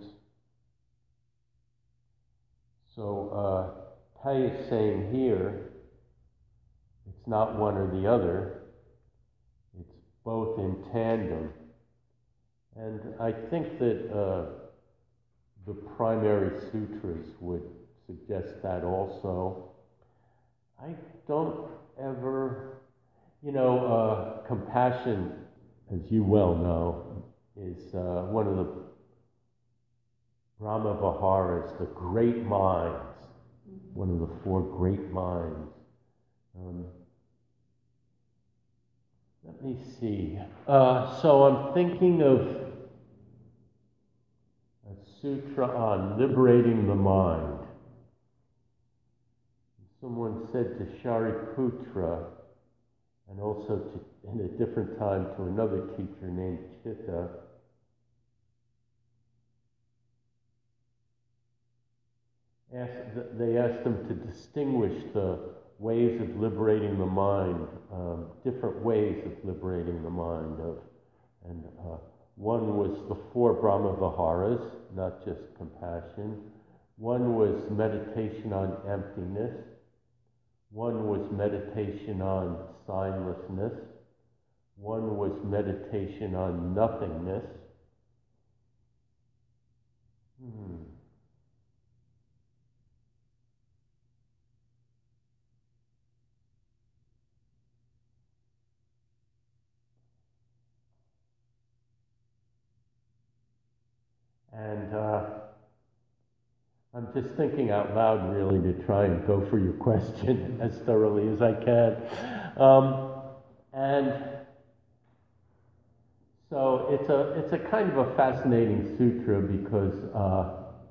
So uh, Tai is saying here, it's not one or the other, it's both in tandem. And I think that uh, the primary sutras would suggest that also. I don't ever, you know, uh, compassion, as you well know, is uh, one of the Brahma Viharas, the great minds, one of the four great minds. Um, let me see. Uh, so I'm thinking of a sutra on liberating the mind. Someone said to Shariputra, and also to, in a different time to another teacher named Chitta, asked, they asked them to distinguish the ways of liberating the mind, um, different ways of liberating the mind. Of, and uh, one was the four Brahma Viharas, not just compassion. One was meditation on emptiness. One was meditation on signlessness. One was meditation on nothingness. Hmm. And uh, I'm just thinking out loud really to try and go for your question as thoroughly as I can. Um, and so it's a, it's a kind of a fascinating sutra because uh,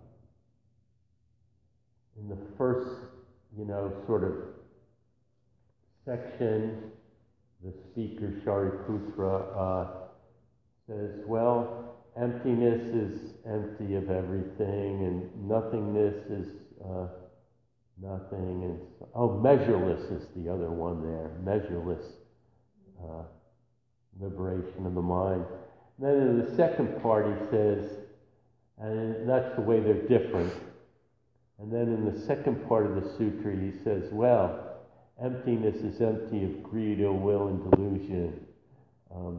in the first, you know, sort of section, the speaker, Shariputra, uh, says, well, emptiness is empty of everything, and nothingness is uh, nothing. And so, oh, measureless is the other one there, measureless uh, liberation of the mind. And then in the second part, he says, and that's the way they're different. And then in the second part of the sutra, he says, well, emptiness is empty of greed, ill will, and delusion. Um,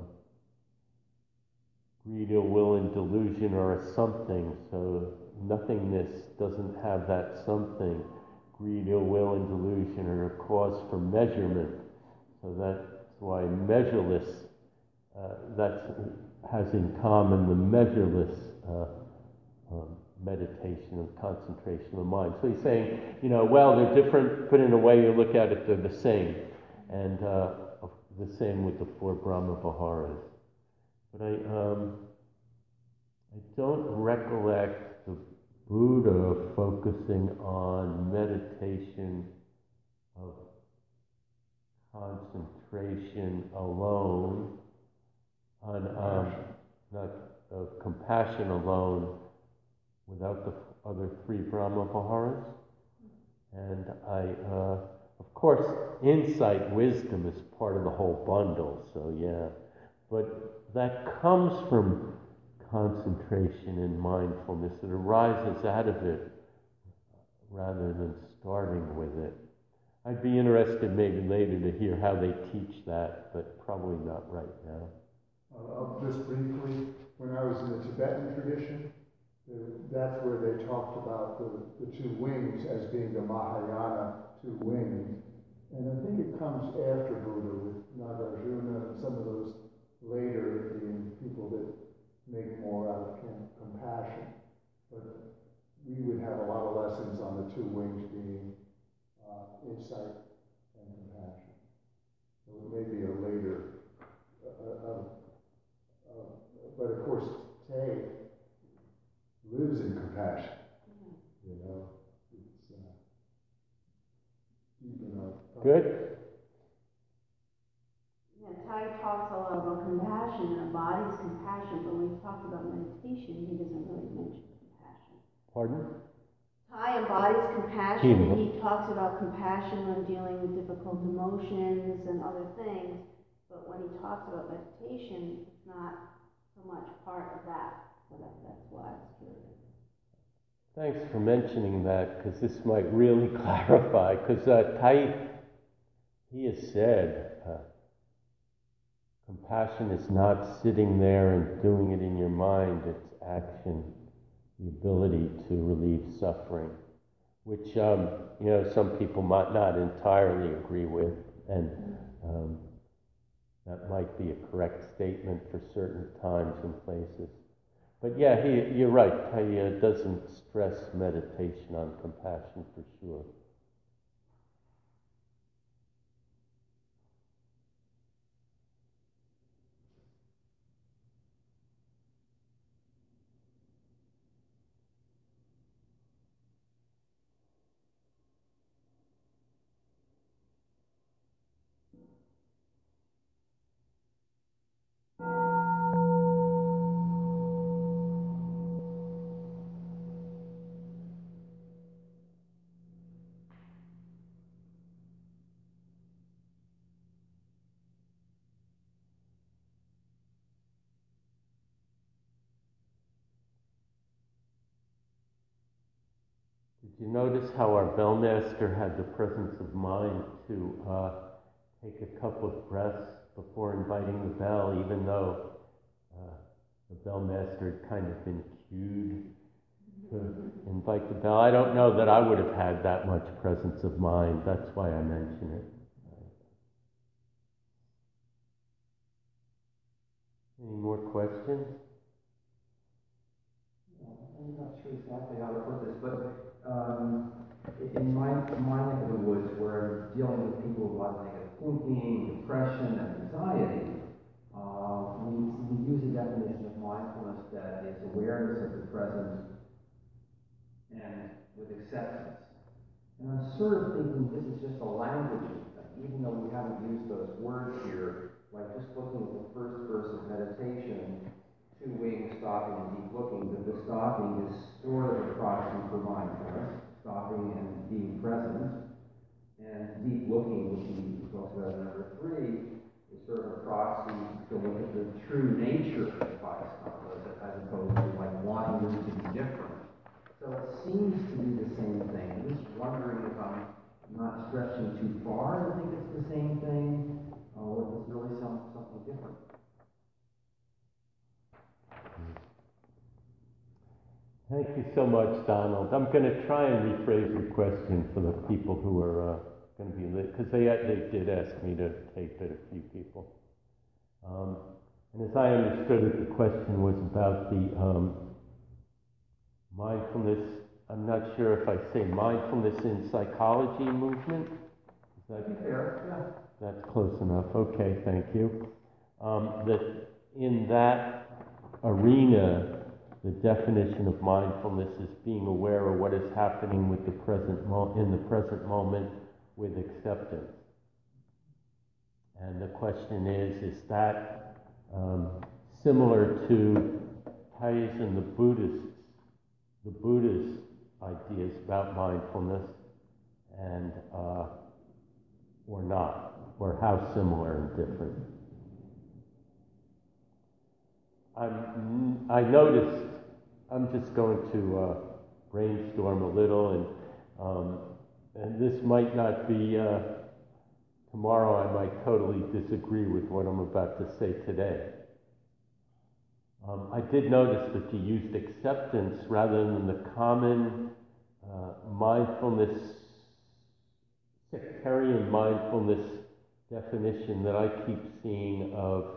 greed, ill will, and delusion are a something, so nothingness doesn't have that something. Greed, ill will, and delusion are a cause for measurement. So that's why measureless, uh, that's, has in common the measureless uh, um, meditation and concentration of the mind. So he's saying, you know, well, they're different, but in a way you look at it, they're the same. And uh, the same with the four Brahma Viharas. But I, um, I don't recollect the Buddha focusing on meditation of concentration alone, on um, not of compassion alone, without the other three Brahma Viharas. And I, uh, of course, insight, wisdom is part of the whole bundle, so yeah. But that comes from concentration and mindfulness. It arises out of it rather than starting with it. I'd be interested maybe later to hear how they teach that, but probably not right now. Uh, I'll just briefly, when I was in the Tibetan tradition, the- that's where they talked about the, the two wings as being the Mahayana two wings. And I think it comes after Buddha with Nagarjuna and some of those later being people that make more out of com- compassion. But we would have a lot of lessons on the two wings being uh, insight and compassion. So it may be a later, uh, uh, uh, but of course, Tay lives in compassion. You know, it's uh, deep in our Good? Yeah, Ty talks a lot about compassion and embodies compassion, but when he talks about meditation, he doesn't really mention compassion. Pardon? Ty embodies compassion, Hmm. and he talks about compassion when dealing with difficult emotions and other things, but when he talks about meditation, it's not so much part of that, so that, that's why I was curious. Thanks for mentioning that, because this might really clarify, because uh, Tai, he has said, uh, compassion is not sitting there and doing it in your mind, it's action, the ability to relieve suffering, which, um, you know, some people might not entirely agree with, and um, that might be a correct statement for certain times and places. But yeah, he, you're right, he uh, doesn't stress meditation on compassion for sure. Did you notice how our bellmaster had the presence of mind to uh, take a couple of breaths before inviting the bell, even though uh, the bellmaster had kind of been cued to invite the bell? I don't know that I would have had that much presence of mind. That's why I mention it. Any more questions? I'm not sure exactly how to put this, but um, in my, my neck of the woods, where I'm dealing with people with a lot of negative thinking, depression, and anxiety, uh, we, we use a definition of mindfulness that is awareness of the present and with acceptance. And I'm sort of thinking this is just a language thing, even though we haven't used those words here, like just looking at the first verse of meditation, two wings, stopping and deep looking, that the stopping is sort of a proxy for mindfulness, stopping and being present, and deep looking, which we talked about in number three, is sort of a proxy to look at the true nature of bodies, as opposed to like wanting them to be different. So it seems to be the same thing. I'm just wondering if I'm not stretching too far to think it's the same thing, or if it's really some, something different. Thank you so much, Donald. I'm going to try and rephrase your question for the people who are uh, going to be lit, because they, they did ask me to tape it, a few people. Um, and as I understood it, the question was about the um, mindfulness. I'm not sure if I say mindfulness in psychology movement. Is that fair? Yeah. That's close enough. Okay, thank you. Um, that in that arena, the definition of mindfulness is being aware of what is happening with the present mo- in the present moment with acceptance. And the question is, is that um, similar to Thais and the Buddhists, the Buddhist ideas about mindfulness, and uh, or not, or how similar and different? I'm, I noticed, I'm just going to uh, brainstorm a little, and um, and this might not be, uh, tomorrow I might totally disagree with what I'm about to say today. Um, I did notice that you used acceptance rather than the common uh, mindfulness, sectarian mindfulness definition that I keep seeing of,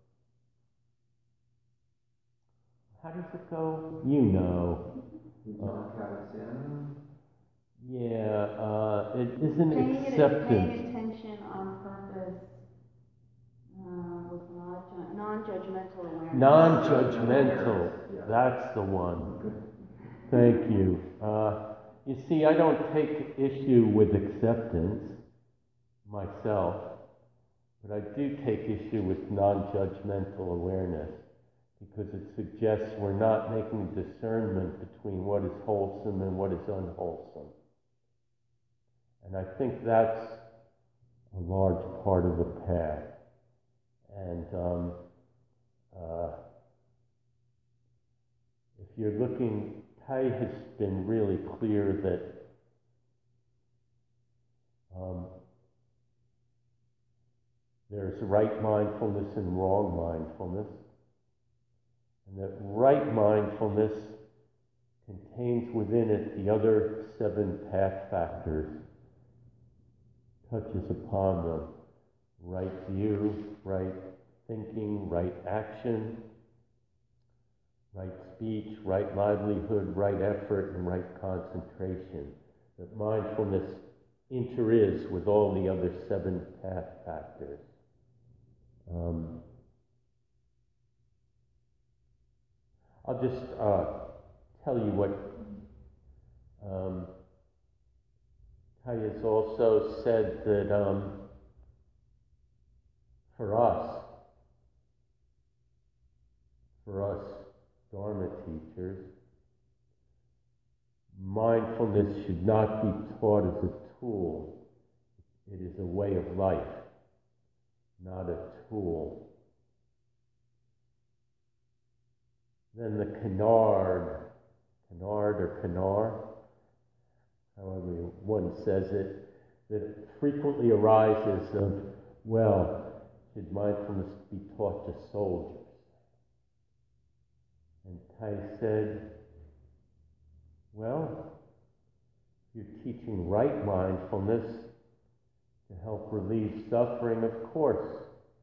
how does it go? You know. Uh, yeah, uh, it isn't Paying it- acceptance. Paying attention on purpose, uh, with non- non-judgmental awareness. Non-judgmental, that's the one. Thank you. Uh, you see, I don't take issue with acceptance myself, but I do take issue with non-judgmental awareness, because it suggests we're not making a discernment between what is wholesome and what is unwholesome. And I think that's a large part of the path. And um, uh, if you're looking, Thai has been really clear that um, there's right mindfulness and wrong mindfulness. And that right mindfulness contains within it the other seven path factors, touches upon them. Right view, right thinking, right action, right speech, right livelihood, right effort, and right concentration. That mindfulness inter-is with all the other seven path factors. Um, I'll just uh, tell you what um, Thai has also said, that um, for us, for us Dharma teachers, mindfulness should not be taught as a tool. It is a way of life, not a tool. Then the canard, canard or canar, however one says it, that frequently arises of, well, should mindfulness be taught to soldiers? And Thai said, well, you're teaching right mindfulness to help relieve suffering, of course.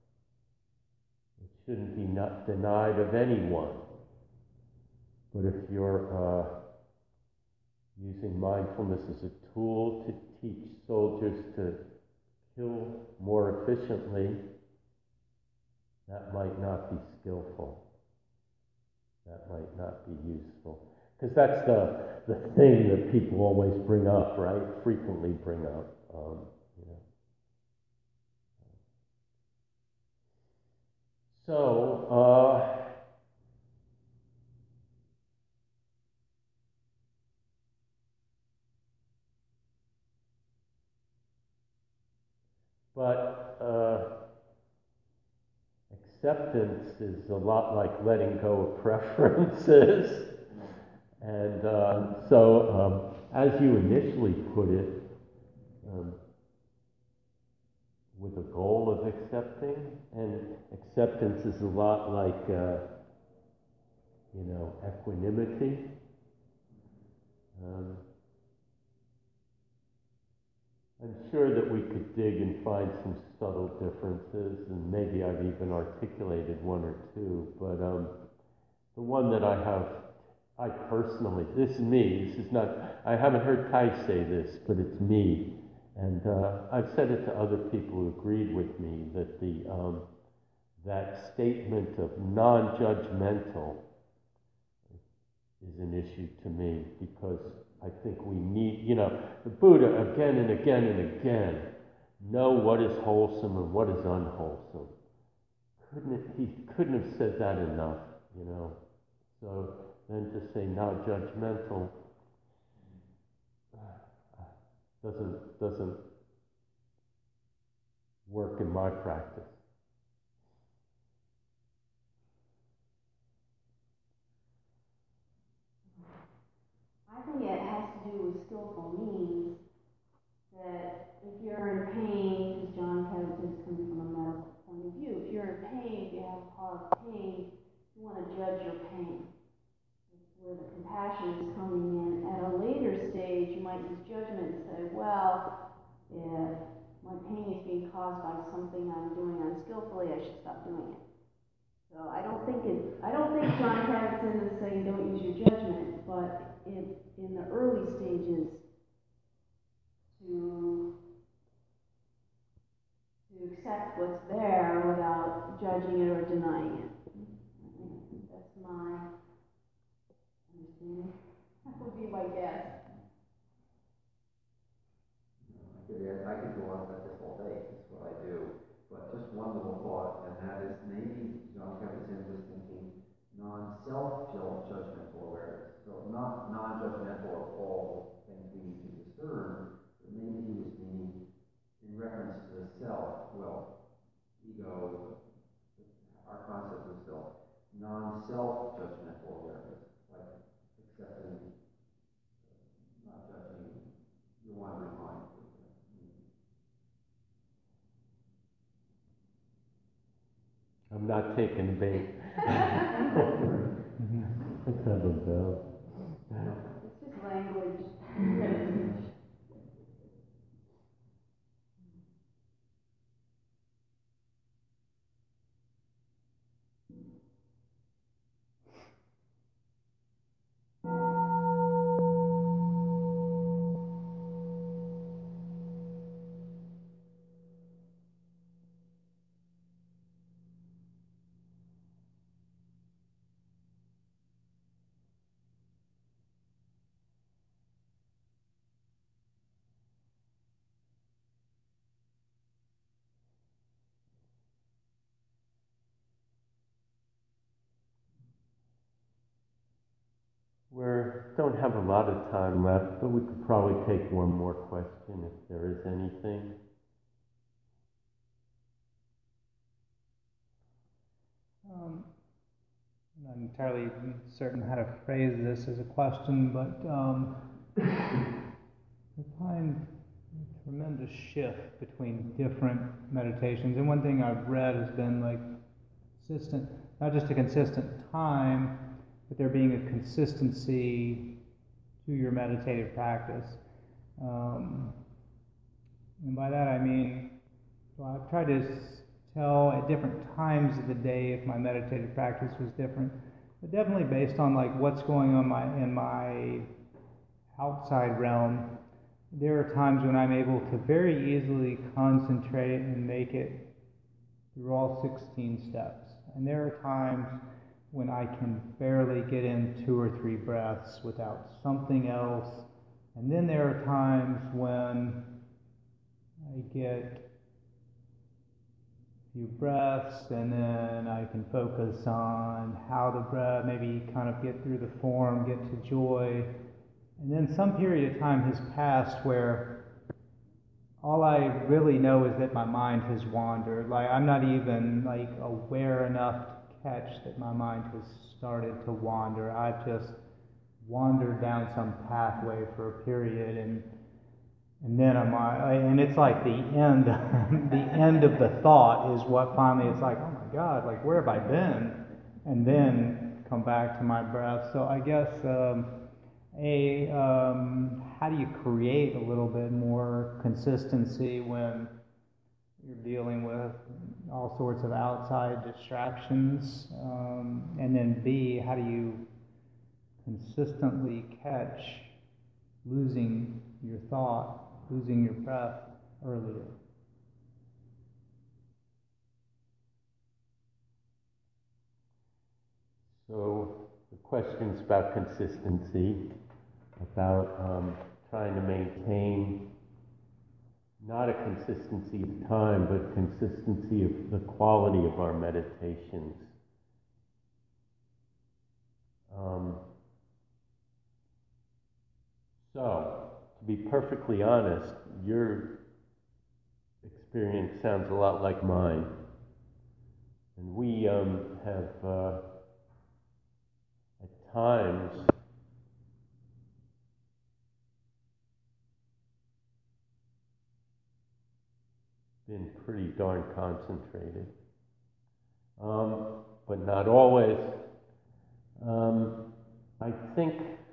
It shouldn't be not denied of anyone. But if you're uh, using mindfulness as a tool to teach soldiers to kill more efficiently, that might not be skillful. That might not be useful. Because that's the, the thing that people always bring up, right? Frequently bring up, um, you know. So, uh, but uh, acceptance is a lot like letting go of preferences. And uh, so, um, as you initially put it, um, with a goal of accepting, and acceptance is a lot like, uh, you know, equanimity. Um, I'm sure that we could dig and find some subtle differences, and maybe I've even articulated one or two, but um, the one that I have, I personally, this is me, this is not, I haven't heard Kai say this, but it's me. And uh, I've said it to other people who agreed with me, that the um, that statement of non-judgmental is an issue to me, because I think we need, you know, the Buddha again and again and again know what is wholesome and what is unwholesome. Couldn't it, he couldn't have said that enough, you know. So then to say non-judgmental doesn't doesn't work in my practice. I think it has to do with skillful means, that if you're in pain, because John Kevin is coming from a medical point of view, if you're in pain, if you have caused pain, you want to judge your pain. Where the compassion is coming in. At a later stage, you might use judgment and say, well, if my pain is being caused by something I'm doing unskillfully, I should stop doing it. So I don't think it, I don't think John Kabat-Zinn is saying don't use your judgment, but in, in the early stages, to, to accept what's there without judging it or denying it. That's my understanding. That would be my guess. I could, I could go on with this all day, that's what I do. But just one little thought, and that is maybe John Kabat-Zinn was thinking non-self-judgmental awareness. So not non-judgmental of all things we need to discern, but maybe he was meaning in reference to the self, well, ego, our concept of self, non-self-judgmental awareness, like accepting, not judging your wandering mind. I'm not taking bait. Let's have a bell. It's just language. We don't have a lot of time left, but we could probably take one more question if there is anything. Um, I'm not entirely certain how to phrase this as a question, but um, I find a tremendous shift between different meditations. And one thing I've read has been like consistent, not just a consistent time, but there being a consistency to your meditative practice. Um, and by that I mean, well, I've tried to tell at different times of the day if my meditative practice was different, but definitely based on like what's going on my, in my outside realm, there are times when I'm able to very easily concentrate and make it through all sixteen steps. And there are times when I can barely get in two or three breaths without something else. And then there are times when I get a few breaths and then I can focus on how to breath, maybe kind of get through the form, get to joy. And then some period of time has passed where all I really know is that my mind has wandered. Like I'm not even like aware enough to catch that my mind has started to wander. I've just wandered down some pathway for a period, and and then I'm I, and it's like the end the end of the thought is what finally it's like, oh my God, like where have I been? And then come back to my breath. So I guess um, a um, how do you create a little bit more consistency when you're dealing with all sorts of outside distractions? Um, and then B, how do you consistently catch losing your thought, losing your breath earlier? So the question's about consistency, about um, trying to maintain not a consistency of time, but consistency of the quality of our meditations. Um, so, to be perfectly honest, your experience sounds a lot like mine. And we um, have, uh, at times, been pretty darn concentrated. Um, but not always. Um, I think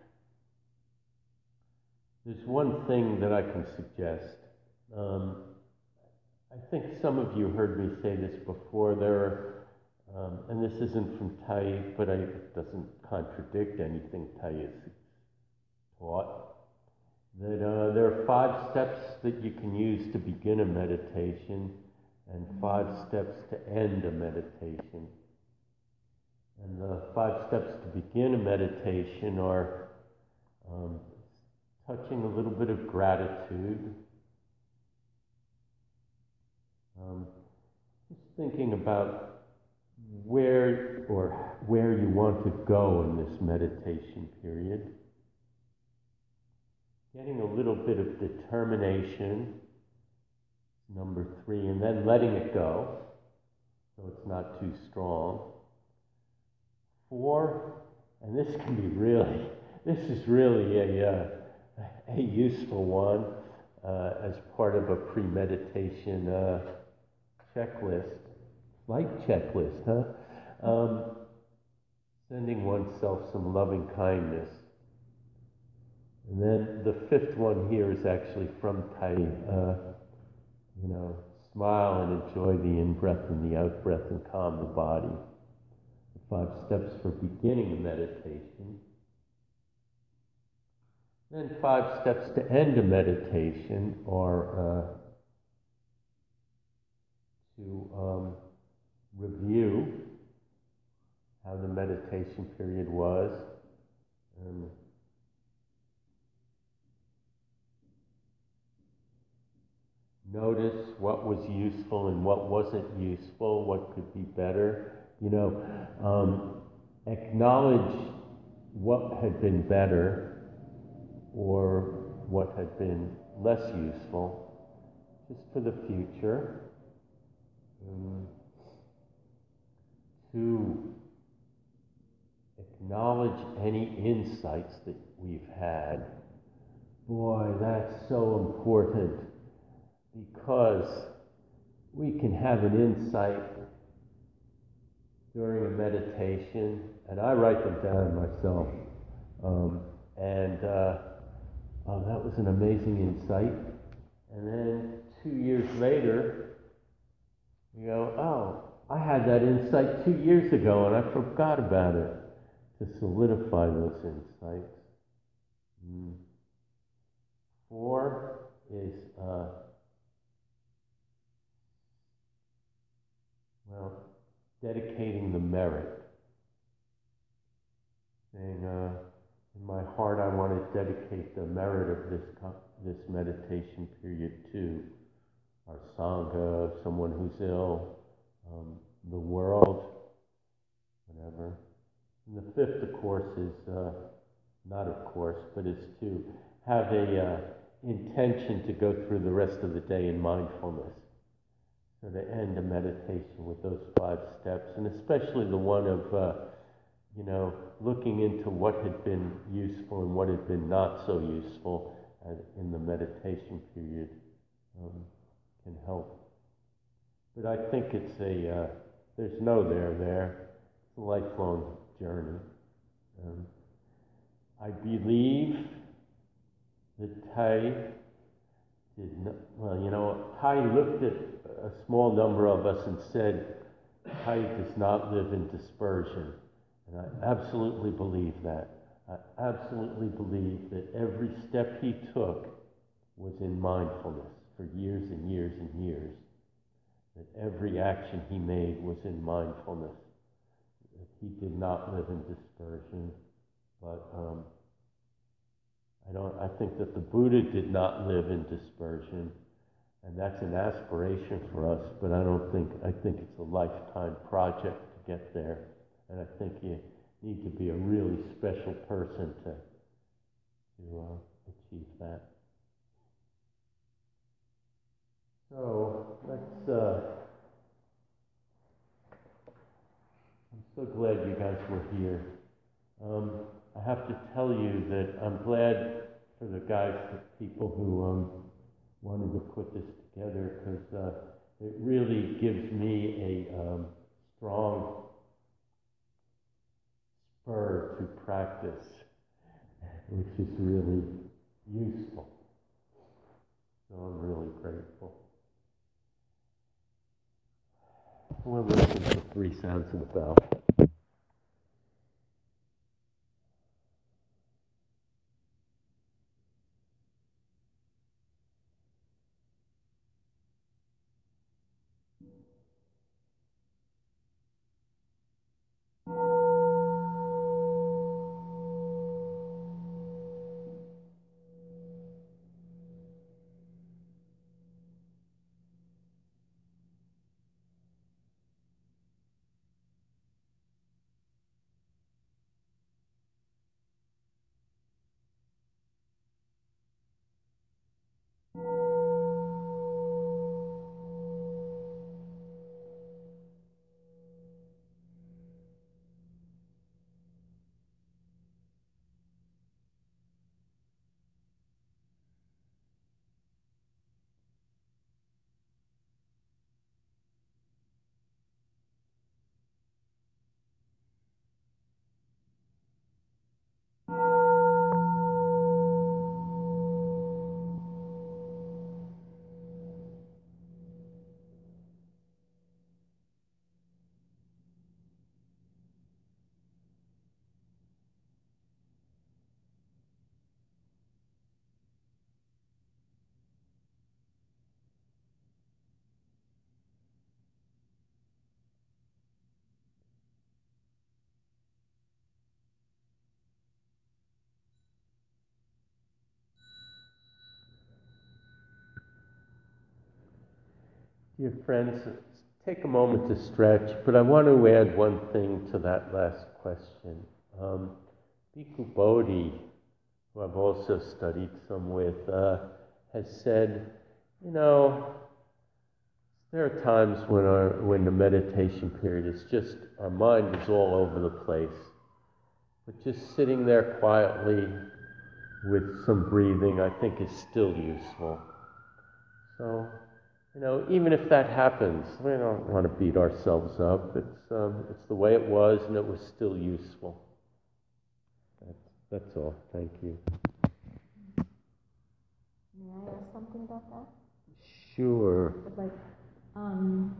there's one thing that I can suggest. Um, I think some of you heard me say this before. There are, um, and this isn't from Tai, but I, it doesn't contradict anything Tai has taught. That uh, there are five steps that you can use to begin a meditation and five steps to end a meditation. And the five steps to begin a meditation are um, touching a little bit of gratitude, um, just thinking about where or where you want to go in this meditation period. Getting a little bit of determination, number three, and then letting it go, so it's not too strong. Four, and this can be really, this is really a, uh, a useful one uh, as part of a premeditation uh, checklist, like checklist, huh? Um, sending oneself some loving kindness. And then the fifth one here is actually from Tai, uh, you know, smile and enjoy the in-breath and the out-breath and calm the body. The five steps for beginning a meditation. Then five steps to end a meditation are uh, to um, review how the meditation period was, um, notice what was useful and what wasn't useful, what could be better. You know, um, acknowledge what had been better or what had been less useful, just for the future. Um, to acknowledge any insights that we've had. Boy, that's so important. Because we can have an insight during a meditation, and I write them down myself. Um, and uh, oh, that was an amazing insight. And then two years later, you go, oh, I had that insight two years ago, and I forgot about it. To solidify those insights. Mm. four is, uh, well, dedicating the merit. Saying, uh, in my heart, I want to dedicate the merit of this co- this meditation period to our Sangha, someone who's ill, um, the world, whatever. And the fifth, of course, is uh, not of course, but is to have a uh, intention to go through the rest of the day in mindfulness. So to end a meditation with those five steps, and especially the one of, uh, you know, looking into what had been useful and what had been not so useful uh, in the meditation period, um, can help. But I think it's a, uh, there's no there there. It's a lifelong journey. Um, I believe that Tai did not, well, you know, Tai looked at a small number of us and said, Tai does not live in dispersion. And I absolutely believe that. I absolutely believe that every step he took was in mindfulness for years and years and years. That every action he made was in mindfulness. That he did not live in dispersion. But um, I don't. I think that the Buddha did not live in dispersion, and that's an aspiration for us. But I don't think. I think it's a lifetime project to get there. And I think you need to be a really special person to to uh, achieve that. So let's. Uh, I'm so glad you guys were here. Um, I have to tell you that I'm glad for the guys, the people who um, wanted to put this together, because uh, it really gives me a um, strong spur to practice, which is really useful. So I'm really grateful. We'll listen to three sounds of the bell. Dear friends, take a moment to stretch, but I want to add one thing to that last question. Um, Bhikkhu Bodhi, who I've also studied some with, uh, has said, you know, there are times when our when the meditation period is just, our mind is all over the place. But just sitting there quietly with some breathing, I think is still useful. So, you know, even if that happens, we don't want to beat ourselves up. It's um, it's the way it was, and it was still useful. That's, that's all. Thank you. May I ask something about that? Sure. But like, um,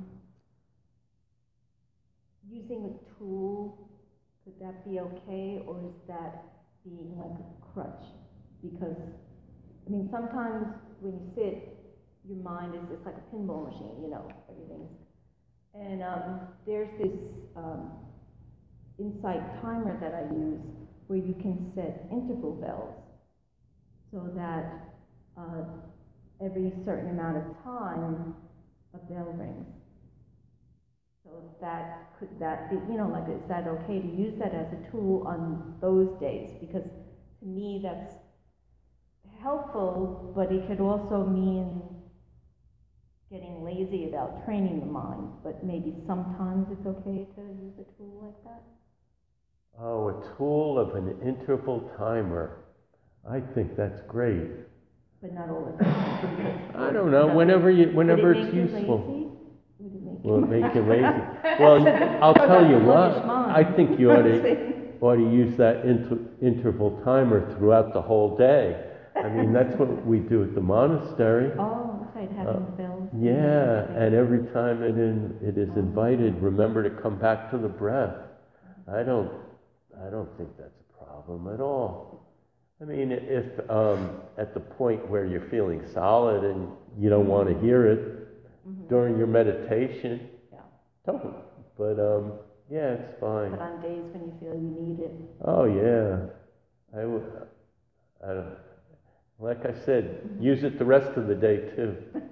using a tool, could that be okay, or is that being like a crutch? Because I mean, sometimes when you sit, your mind is just like a pinball machine, you know, everything's. And um, there's this um, Insight timer that I use where you can set interval bells so that uh, every certain amount of time a bell rings. So that could that be, you know, like, is that okay to use that as a tool on those days? Because to me, that's helpful, but it could also mean getting lazy about training the mind. But maybe sometimes it's okay to use a tool like that. Oh, a tool of an interval timer. I think that's great. But not all the time. I don't know, whenever you, whenever Would it it's make you useful. lazy? Would it make Will it you make you lazy? Well, I'll tell you what, I think you ought to, ought to use that inter, interval timer throughout the whole day. I mean, that's what we do at the monastery. Oh, that's right, having Uh, the bells. Yeah, and every time it, in, it is invited, remember to come back to the breath. I don't, I don't think that's a problem at all. I mean, if um, at the point where you're feeling solid and you don't want to hear it Mhm. during your meditation, Yeah. don't. But um, yeah, it's fine. But on days when you feel you need it. Oh yeah, I w- I don't. Like I said, use it the rest of the day too.